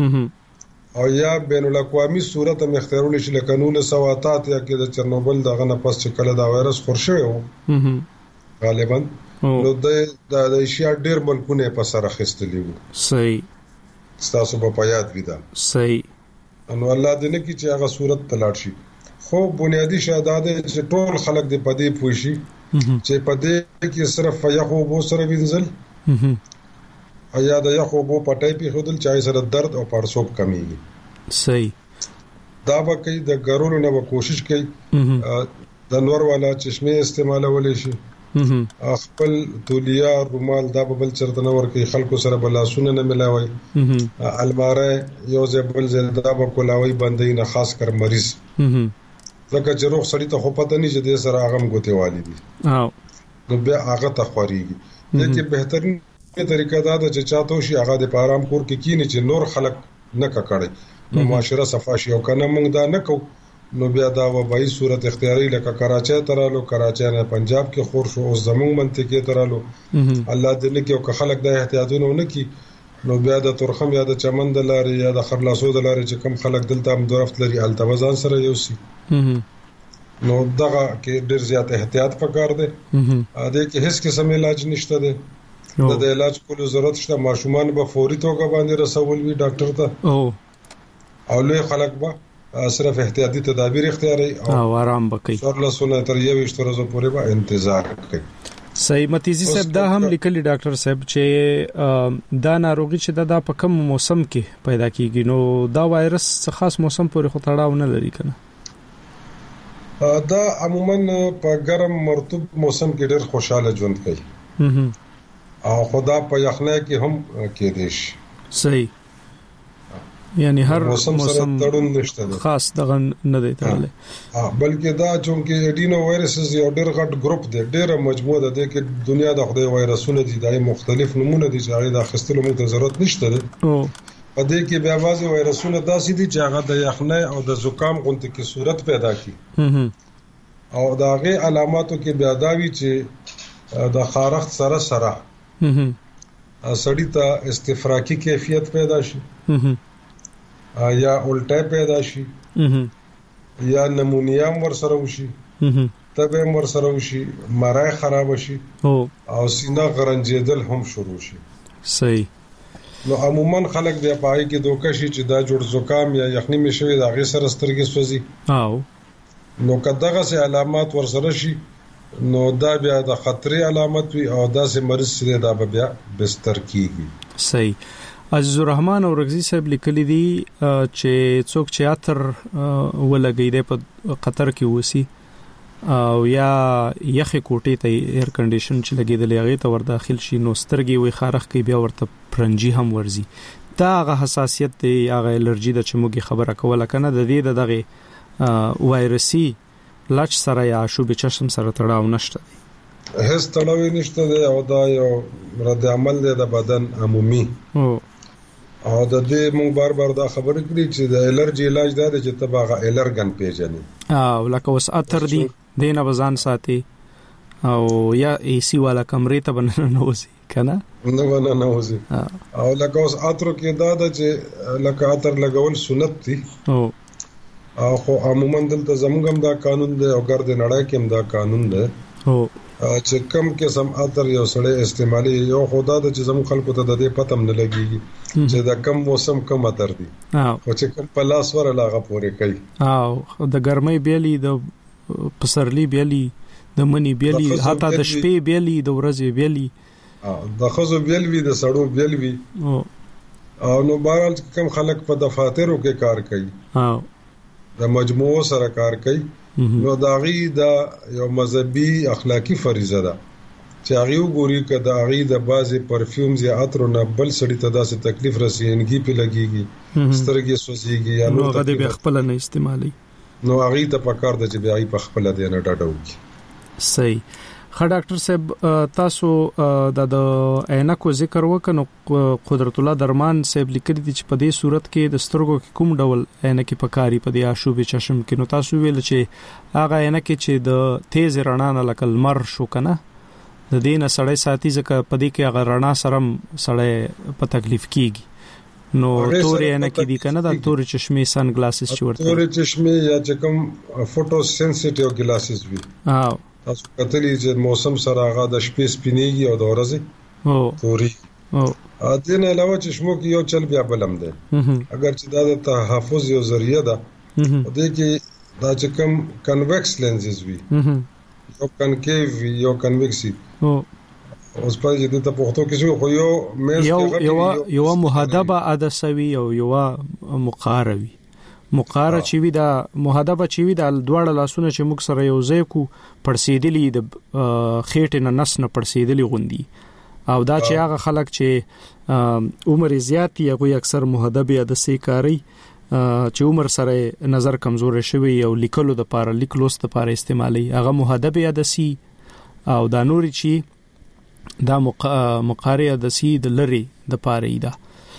او یا بین الاقوامي صورت هم اختیارول شي لکه 1987 یا کې د چرنوبل دغه نه پس چې کله دا وایرس خورشه و غالبا نو د ایشیا ډیر ملکونه په سر اخیستلی وو. صحیح. تاسو په یاد ویدا. صحیح. نو الله دې نه کی چې هغه صورت تلاړ شي. خو بنیادی شهادت چې ټول خلک دې پدې پوښي چې پدې کې صرف یخو بو سره وینځل یا د یخو بو پټای په خودل چای سره درد او پړسوب کمیږي. صحیح. دا به کوي د ګرونو نه کوشش کوي د نور والا چشمه استعمالول شي خپل تولیه رومال دا بل چرته نور کوي خلکو سره بلاسونه نه ملاوي الماره یو ځبل زنده به کولاوي باندې نه خاص کر مریض ځکه چې روغ سړی ته خو پته نه چې د سره هغه غوته والی دي نو بیا هغه ته خوريږي. دغه بهترین طریقه دا ده چې چاته شي هغه د پارام کور کې کینې چې نور خلک نه ککړي نو معاشره صفاشي او کنه موږ دا نه کو نو بیا دا وبای صورت اختیاري لکه کراچۍ ترالو کراچۍ نه پنجاب کې خور شو او زموږ منطقه ترالو الله دې نه کې او خلک د احتیاطونه نه کی نو بیا د ترخم یا د چمن د لارې یا د خرلاسو د لارې چې کم خلک دلته هم درفت لري التوازن سره یوسي نو دغه کې ډیر زیات احتیاط پکار دی. دا کې هیڅ قسم علاج نشته دی د علاج کولو ضرورت شته. ماشومان به فوري توګه باندې رسول وي ډاکټر ته او لوی خلک به صرف احتیاطي تدابیر اختیاري او آرام وکړي. څورلسونه تر 21 ورځې پورې به انتظار وکړي. صحیح متیزی صاحب دا هم لیکلی ډاکټر صاحب چې دا ناروغي چې دا په کوم موسم کې پیدا کیږي نو دا وایرس څه خاص موسم پورې خو تړاو نه لري کنه دا عموما په ګرم مرطوب موسم کې ډېر خوشاله ژوند کوي او خدا په یخنۍ کې هم کې دي صحیح یعنی هر موسم تړون نشته خاص دغه نه دی تړلی بلکې دا چې اډینو وایرسز یو ډېر غټ ګروپ دی ډېر مجموعه ده چې دنیا د خدای وایرسونه دي د مختلف نمونه دي چې هغه د اخیستلو موږ ته ضرورت نشته ده په دې کې بیا بعضي وایرسونه داسې دي چې هغه د یخنۍ او د زکام غونډه کې صورت پیدا کوي او دا غي علاماتو کې بیا دا وی چې د خارښت سره سړی ته استفراقی کیفیت پیدا شي یا الټه پیدا شي یا نمونیا ورسره وشي تبه ورسره وشي مرای خراب شي او سینه غرنجیدل هم شروع شي صحیح نو عموما خلک بیا پای کې دوکه شي چې دا جوړ زکام یا یخنی مشوي دا غي سره سترګې سوځي نو کداغه سه علامات ورسره شي نو دا بیا د خطرې علامت وي او دا سه مرض سره دا بیا بستر کیږي صحیح عزیز الرحمن اورغزی صاحب لیکلی دي چې څوک چې اتر ولګی دی په قطر کې وسی او یا یخ کوټې ته ایر کنډیشن چې لګیدل هغه ته ور داخل شي نو سترګې وي خارخ کې بیا ورته پرنجي هم ورزي دا هغه حساسیت دی هغه الرجی د چموږي خبره کوله کنه د دې دغه وایرسي لاچ سره یا شوب چشم سره تړاو نشته هیڅ تړاو نشته دی او دا یو رد عمل دی د بدن عمومي او د دې مونږ بار دا خبره کړې چې د الرجی علاج دا دی چې تباغه الرګن پیژنې او لکه وس اتر دی دینه وزن ساتي او یا ای سی والا کمرې ته بننه نوځي کنه نه نوځي او لکه وس اتر کې دا د چې لکه اتر لګول سنت دي او خو عموما دلته زموږ دا قانون دی او ګرد نړۍ کې هم دا قانون دی چې کم قسم اتر یو سړی استعمالي یو خدا د چې زموږ خلکو ته د دې پته نه لګيږي چې دا کم موسم کم اتر دي او چې کم پلاس ور لاغه پورې کوي او د ګرمۍ بیلي د پسرلی بیلي د منی بیلي حتی د شپې بیلي د ورځې بیلي د خزو بیلوي د سړو بیلوي او نو بهرحال کم خلک په دفاترو کې کار کوي د مجموعو سره کار کوي نو داغي دا یو مذهبي اخلاقی فریضه ده چې هغه وګوري کده هغه د بازي پرفیومز یا عطرونه بل سړی ته داسې تکلیف رسېږي په لګيږي سترګې سوځيږي یا نو غدي به خپل نه استعمالي نو هغه ته پکار د چې بیا په خپل د نه ډاډو صحیح خا ډاکټر صاحب تاسو د عینکو ذکر وکړو قدرت الله درمان صاحب لیکلي چې په دې صورت کې د سترګو کې کوم ډول عینکې پکاري په دې آشوب چشم کې نو تاسو ویل چې هغه عینکې چې د تیز رڼا نه لکه مر شو کنه د دې نه سړی ساتي ځکه په دې کې هغه رڼا سره سړی په تکلیف کیږي نو تورې عینکې دي کنه د تورې چشمه سن گلاسز چې ورته تورې چشمه یا چې کوم فوټو سنسټیو گلاسز وي تاسو کتلی چې موسم سره هغه د شپې سپینېږي او د ورځې توري ا دې نه علاوه چشمو کې یو چل بیا بلم ده اگر چې دا د تحفظ یو ذریعہ ده او دې کې دا چې کوم کنویکس لینزز وي یو کنکیو یو کنویکسي اوس په دې ته پورتو کې خو یو مېز یو محدبه عدسوي او یو مقاروي مقاره چې وی دا محدبه چې وی دا دواړه لاسونه چې موږ سره یو ځای کو پړسیدلی د خېټه نه نس نه پړسیدلی غوندي او دا چې هغه خلک چې عمر زیات یې اکثر محدبه عدسي کاری چې عمر سره نظر کمزور شوی او لیکلو د پاره لیکلوست د پاره استعمالي هغه محدبه عدسي او دا نوري چې دا مقاره عدسي د لری د پاره ایدا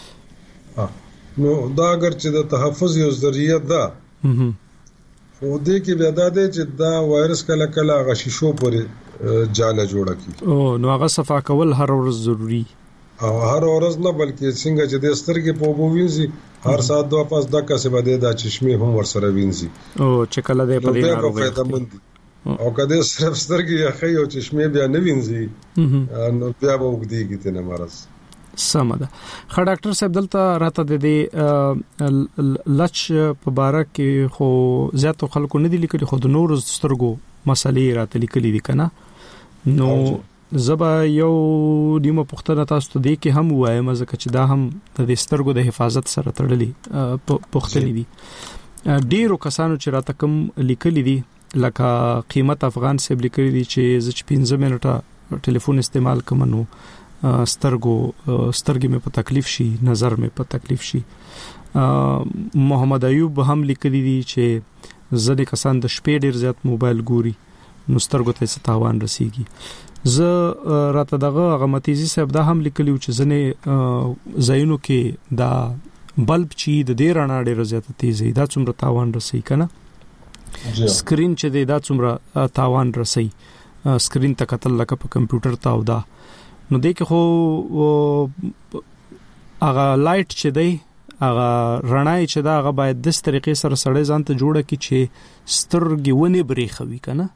نو دا اگر چې د تحفظ یو ذریعہ ده خو دې کې بیا دا دی چې دا وایرس کله کله غشیشو پورې جاله جوړه کی او نو هغه صفا کول هر ورځ ضروری او هر ورځ نه بلکې څنګه چې د سترګې په وبو وینځي هر سات دوه پاس دغه څه بده د چشمه هم ور سره وینځي او چې کله دې په دې ناروغي او کله صرف سترګې یا خې او چشمه بیا نه وینځي نو بیا به وګديږي ته مرز سمده خا ډاکټر صاحب دلته راته د دې لچ په باره کې خو زیاتو خلکو نه دي لیکلي خو د نور سترګو مسلې راته لیکلي دي کنه نو زبا یو نیمه پښتنه تاسو ته دی کې هم وایم ځکه چې دا هم د سترګو د حفاظت سره تړلې پښتنې دي. ډیرو کسانو چې راته کوم لیکلي دي لکه قیمت افغان صاحب لیکلي دي چې 15 منټه ټلیفون استعمال کوم نو سترګې مې په تکلیف شي، نظر مې په تکلیف شي. محمد ایوب هم لیکلي دي چې ځکه کسان د شپې ډیر زیات موبایل ګوري نو سترګو ته تاوان رسیږي. زه راته دغه غمتیزي صاحب دا هم لیکلی چې ځنه زاینو کې دا بلب چې د ډیر رڼا ډیر زیات تیزي دا څومره تاوان رسي کنه، سکرین چې دا څومره تاوان رسي، سکرین ته کتل لکه په کمپیوټر ته او دا نو دې کې خو هغه لایټ چې دی هغه رڼا چې دا هغه باید د طریقې سره سړی ځان ته جوړه کی چې سترګې ونه بریخوي کنه،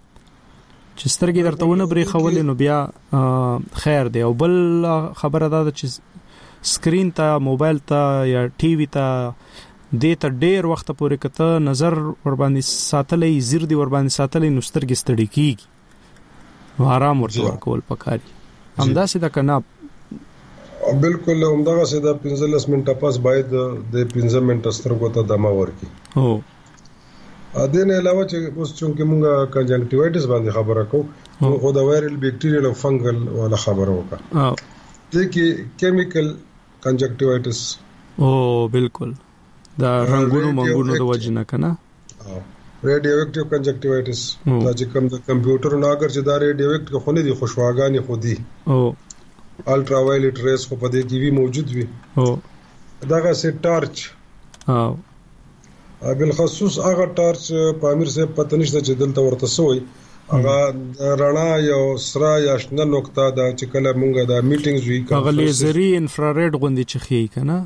چې سترګې درته ونه بریخولې نو بیا خیر دی. او بل خبره ده چې سکرین ته موبایل ته یا ټي وي ته د ته ډیر وخت پورې کته نظر ور باندې ساتلې زیر دی ور باندې ساتلې نو سترګې ستړي کیږي نو آرام ورته ورکول پکاري. همداسې دا کنه بالکل همدغه سه د 15 منټه پاس باید د 15 منټه سترګو ته دمه ورکي. هو دین علاوه چې اوس چې موږ کنجنکټیوایټس باندې خبره کوو نو د وایرل بیکټیریل او فنګل ولا خبره وکړه د کې کیمیکل کنجنکټیوایټس او بالکل دا رنگونو منګونو د وجنه کنه ریډیو اکټیو کنجنکټیوایټس دا چې کوم د کمپیوټر نو اگر چې دا ریډیو اکټ خو نه دي خوشواګانی خو دي او الټرا وایلیټ ریز خو په دې کې وی موجود وي او داغه سي ټارچ او بالخصوص هغه ټارچ په امیر صاحب پته نشته چې دلته ورته سوی هغه رڼا یو سره یا شنه نقطه دا چې کله مونږه دا میټینګز وی هغه لیزري انفراریډ غوندي چې خي کنه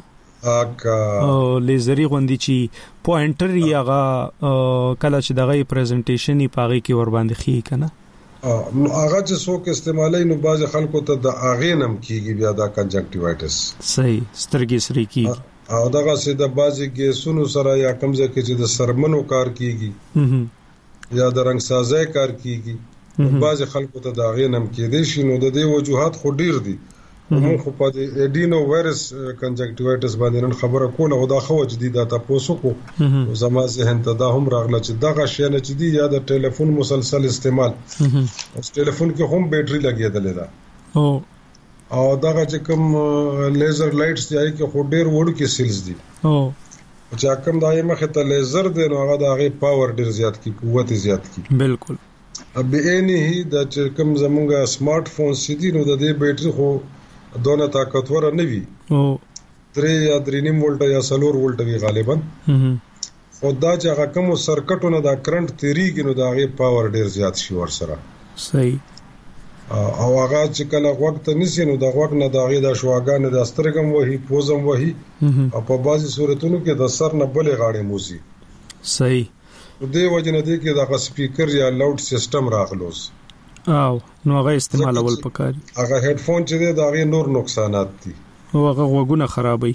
هغه لیزري غوندي چې پوینټر هغه کله چې دغه پریزنټیشن یې پاغي کې ور باندې خي کنه نو هغه چې څوک استعمالي نو باز خلکو ته د اغه نم کیږي بیا دا کنجنکټیوایټس صحیح سترګې سری کیږي او دغه سي د بازي ګیسونو سره یا کمزه کې چې د سرمنو کار کیږي یا د رنگ سازي کار کیږي بعض خلکو ته دا غینم کې دي شنو د دې وجوهات خو ډیر دي موږ خو په اډینو وایرس کنجنکټیوایټس باندې نن خبره کوله او دا خو جديده تاسو کو زما ذهن ته دا هم راغله چې دغه شی نه چې دی یا د ټلیفون مسلسل استعمال او ټلیفون کې هم بیټري لګیدلې ده او دغه چې کوم لیزر لایټس دی چې خو ډیر وړو کې سیلز دي او چې کوم دایې مخه ته لیزر دی نو هغه د هغه پاور ډیر زیات کی قوت زیات کی بالکل. اب اینی د چې کوم زمونږه سمارټ فون سیدي نو د دې بیټری خو دونه طاقتور نه وي او 3 یا 3.5 وولټ یا 4 وولټ وی غالبا خو دا چې هغه کوم سرکټونه د کرنٹ تیریږي نو د هغه پاور ډیر زیات شي ور سره صحیح. او هغه چې کله وخت نسی نو د وخت نه د هغه د شواګان د سترګم وਹੀ پوزم وਹੀ او په بعضي صورتونو کې د سر نه بلې غاړې موزي صحیح. دې وجه نه دی کې د سپیکر یا لاوډ سیستم راغلوس او نو هغه استعمالول پکاري هغه هډفون چې دی دا غي نور نقصانات دي او هغه وګونه خرابوي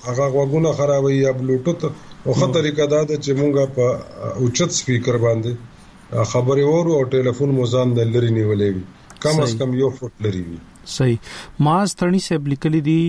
یا بلوټوث او خطرې کده چې مونږه په اوچت سپیکر باندې خبرې ورو او ټلیفون موزان د لري نیولې وي کم از کم یو فوټ لري وي. صحیح. ماز ترنی سے لیکلي دي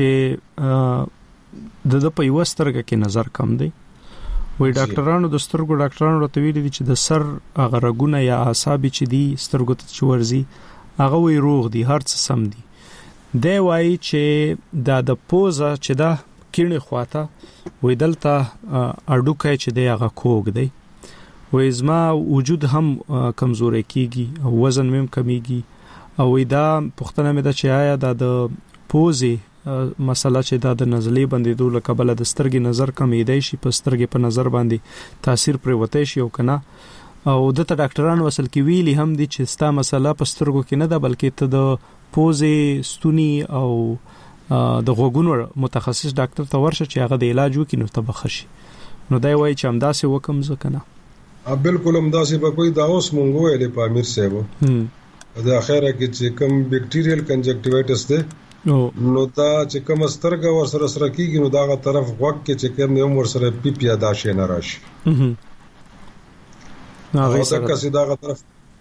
چې د په یوسترګه کې نظر کم دی وای ډاکټرانو د سترګو ډاکټرانو راته ویلي دي چې د سر هغه رګونه یا اعصاب چې دي سترګو ته چورزي هغه وی روغ دي هر څه سم دي. دی وای چې د پوزه چې دا کینه خواته وای دلته اډوکه چې دی هغه کوګ دی وای زما وجود هم کمزوري کیږي او وزن مم کمیږي او دا پښتنه مې د چې آیا د پوزي مسله چې د نزلې باندې دوله قبل د سترګې نظر کمېدای شي په سترګې په نظر باندې تاثیر پر وته شي او کنه او د ډاکټرانو وصل کې ویلي هم دي چې ستا مسله په سترګو کې نه ده بلکې ته د پوزي ستوني او د غوګونو متخصص ډاکټر ته ورشه چې هغه د علاج وکړي نو ته بخښي. نو دا وایي چې همداسې وکم ځکنه بالکل همداسې به کوئی دا اوس مونږ ویلې په امیر صاحب د اخره کې چې کوم بیکټیریل کنجنکټیوایټس ده نو دا چې کوم سترګه ور سره سره کیږي نو داغه طرف وق کې چې کوم یو ور سره پی پی ادا شي نه راشي هغه څنګه چې داغه طرف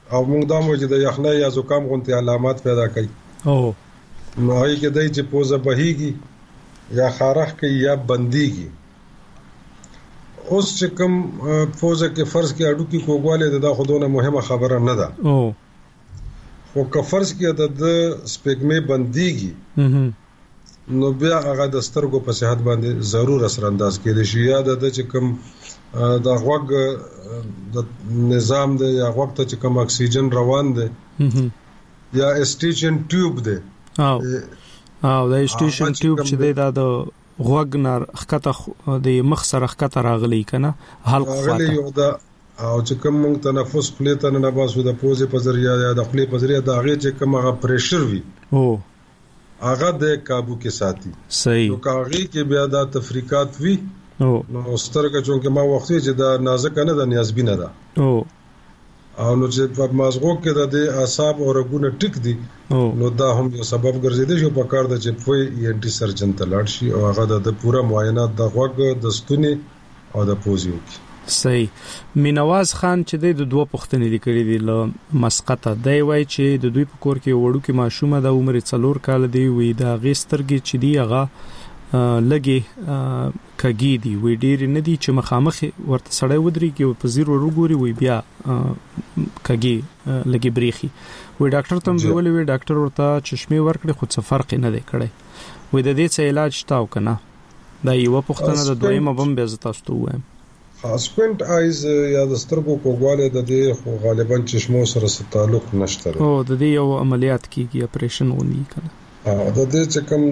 او موږ دا مو چې د یخنۍ یا زکام غونټي علامات پیدا کوي او نو هغه کې دای چې پوزه بهيږي یا خارخ کوي یا بنديږي. اوس چې کوم پوزه کې فرض کې اډو کې کوګواله د خودونه مهمه خبره نه ده او خو که فرض کې د سپېګمې بنديږي نو بیا هغه د سترګو په صحت باندې ضرور اثر انداز کېږي شي یا د چې کوم د غوږ د نظام دی یا غوږ ته چې کوم اکسیجن روان دی یا اسټیشن ټیوب دی او د اسټیشن ټیوب چې دی دا د غوږ نار خکته د مخ سره خکته راغلی کنه حلق خواته او چې کوم موږ تنفس خپل ته نه باسو د پوزې په ذریعہ یا د خپل په ذریعہ د هغه چې کوم هغه پریشر وي او هغه د قابو کې ساتي. صحیح. نو کاغی کې بیا د تفریقات وی نو سترګه چې ما وخت چې د نازک نه د نیازبین ده او نو چې په مازغو کې د اعصاب او رګونه ټیک دي نو دا هم یو سبب ګرځیدي چې په کار د چې په انټي سرجن ته لاړ شي او هغه د پوره معاینات د غوږ د ستوني او د پوزې وکړي. صحیح. مینواز خان چې د دوه پښتنې لیکلي دي له مسقطه دی وای چې د دوی په کور کې وړو کې ماشومه د عمر 4 کال دی وی دا غسترګي چې دی هغه لګي کګي دی وی ډیر نه دی چې مخامخ ورته سړی ودري کې په زیر ورګوري وی بیا کګي لګي بریخي وی ډاکټر ته ویل وی ډاکټر ورته چشمه ورکړي خو څه فرق نه دی کړی وی د دې څه علاج تاو کنه دا یو پښتنه د دویمه بم بیا تاسو ته وایم. سپینټ آیز یا د سترګو کوګواله د دې خو غالبا چشمو سره تعلق نشته او د دې یو عملیات کیږي اپریشن ونی کنه د دې چې کوم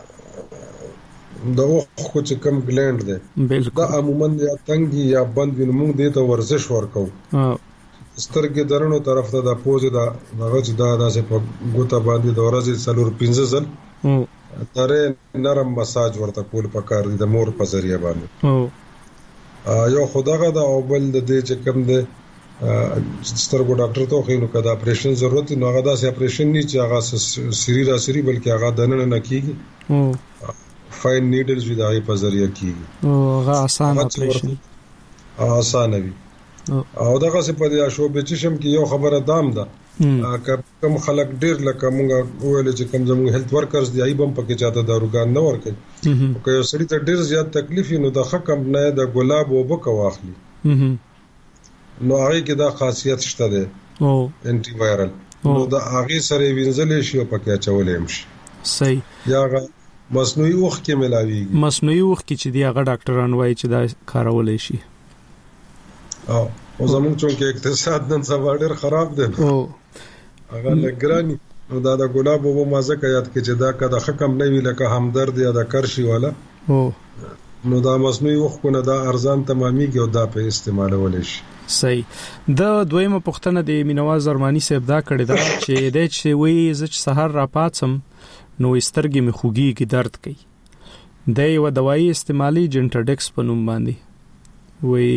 د خو چې کوم ګلند ده دا عموما یا تنګي یا بند وینمو دې ته ورزش ورکو سترګې درنو طرف ته د پوزې دا هغه چې دا داسې په ګوته باندې د ورځې 4-5 ځل درې نرم مساج ورته کول پکار دي د مور په ذریعہ باندې یو خداغه دا او بل د دې چې کوم ده سترګو ډاکټر ته خو نو کدا اپریشن ضرورت نو هغه داسې اپریشن نه چې هغه سری را سری بلکې هغه دنه نه کیږي فاین نیډلز وی دغه په ذریعہ کیږي او هغه آسان اپریشن آسان وي او دغه څه په دې شوبې چې شم کې یو خبره دام ده کوم خلک ډیر لکه مونږ ویل چې کوم زموږ هیلث ورکرز دی ایبم پکې چاته داروګان نه ورکړي که یو سړی ته ډیر زیات تکلیف نو د حکم نه د ګلاب او بک واخلي نو هغه کې دا خاصیت شته ده او انټي وایرل نو دا هغه سره وینځلې شي او پکې چولې شي. صحیح. یا مصنوعي اوخ کې ملاويږي مصنوعي اوخ کې چې دی هغه ډاکټران وایي چې دا کارولې شي او زموږ چې اقتصاد نن سبا ډېر خراب دی او هغه لګرانی نو دا د ګلاب او مازه کې یاد کې چې دا کده حکم نه وی لکه همدرد یا د کرشي والا او نو دا مصنوعي اوخ کو نه دا ارزان تماميږي او دا په استعمالول شي. صحیح. د دویمه پښتنه د مینواز ارمانی صاحب دا کړی دا چې د چې وی ز سحر را پاتم نو سترګې می خوږي کې درد کوي د یو دوايي استعمالي جنټاډکس په نوم باندې وی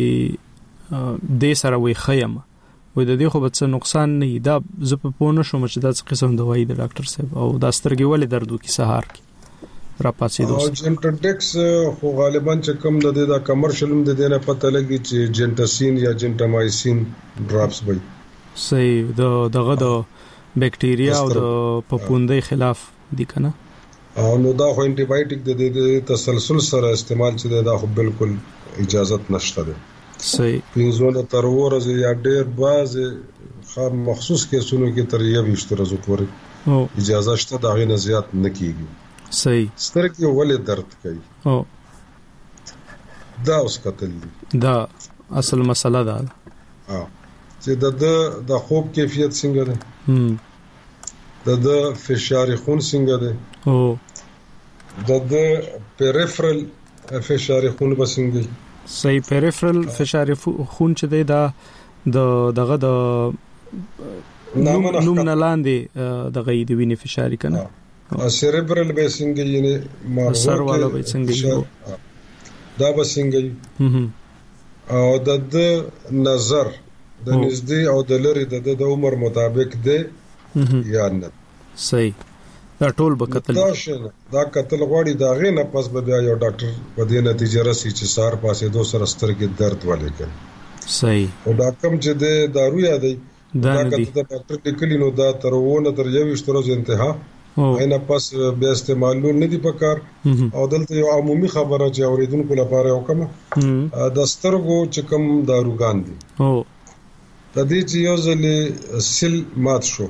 د سره وی خیم وی د دې خو به څه نقصان نه دا ز په پونه شوم چې دا څه قسم دوايي د ډاکټر صاحب او دا سترګې ولې دردو کې سحر کې را پاتې دوست جنټاډکس خو غالبا چې کوم د دې دا کمرشل هم د دې نه پته لګي چې جنټاسین یا جنټامایسین ډراپس وي. صحیح. دغه د بکټیریا او د پپوندې خلاف دي کنه او نو دا خو انټي بایوټیک د تسلسل سره استعمال چې دا خو بالکل اجازه نشته ده. صحیح. پینځونه تر ورځې یا ډېر باز خام مخصوص کیسونو کې تر 20 ورځې پورې اجازه شته دا غي نه زیات نه کیږي. صحیح. سترګې ولې درد کوي او دا اوس قتل دي دا اصل مسله ده چې د خوب کیفیت څنګه ده د فشار خون څنګه ده او د پیریفرل فشار خون بسنګي. صحیح. پیریفرل فشار خون چې دی دا دغه د نوم نه لاندې د غي د وینې فشار کنه سیریبرل بسنګي یعنی سر والا بسنګي دا بسنګي او د نظر د نږدې او د لری د عمر مطابق دی یا نه. صحیح. دا ټول به قتل دا قتل غواړي دا غي نه پس به یو ډاکټر په دې نتیجه راسي چې سار پاسې 2 سره سترګې درد ولې کوي. صحیح. او دا کوم چې د دارو یادې دا کله د ډاکټر لیکلی نو دا تر 21 ورځې انتها اینه پس به استعمالول نه دی پکار او دلته یو عمومي خبره چې اوریدونکو لپاره وکم د سترګو چې کوم داروګان دي د دې چې یو ځل سیل مات شو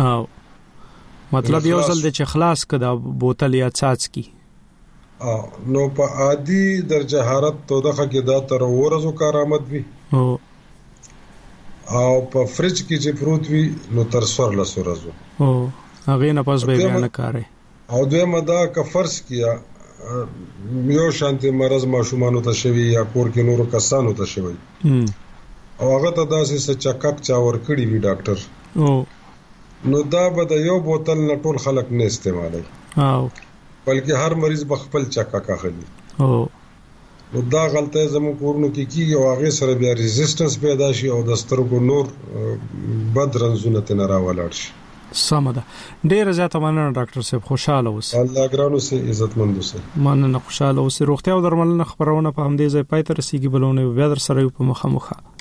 مطلب یو ځل د خلاص کده بوتل یا څاڅکی نو په عادي درجه حرارت تو دغه کې دا تر ورځو کارآمد وي او په فریج کې چې پروت وي نو تر 14 ورځو هغه نه پس به بیان کاري او دویمه دا که فرض کیا یو شانتي مرز ماشومان ته شوی یا کور کې نور کسانو ته شوی او هغه ته داسې چکک چا ور کړی وی ډاکټر نو دا به د یو بوتل نه ټول خلک نه استعمالي بلکې هر مریض بخپل چکک اخلي نو دا غلطه زموږ کورونو کې کیږي او هغه سره بیا ریزिस्टنس پیدا شي او د سترګو نور بد رنځونه ته نه راولاړ شي سمده ډیر زیاته مننه ډاکټر صاحب خوشاله اوسئ الله ګرانو سي عزتمند اوسئ مننه خوشاله اوسئ روغتیا او درملنه خبرونه په همدې ځای پای ته رسیدي بلونه بیا در سره په مخه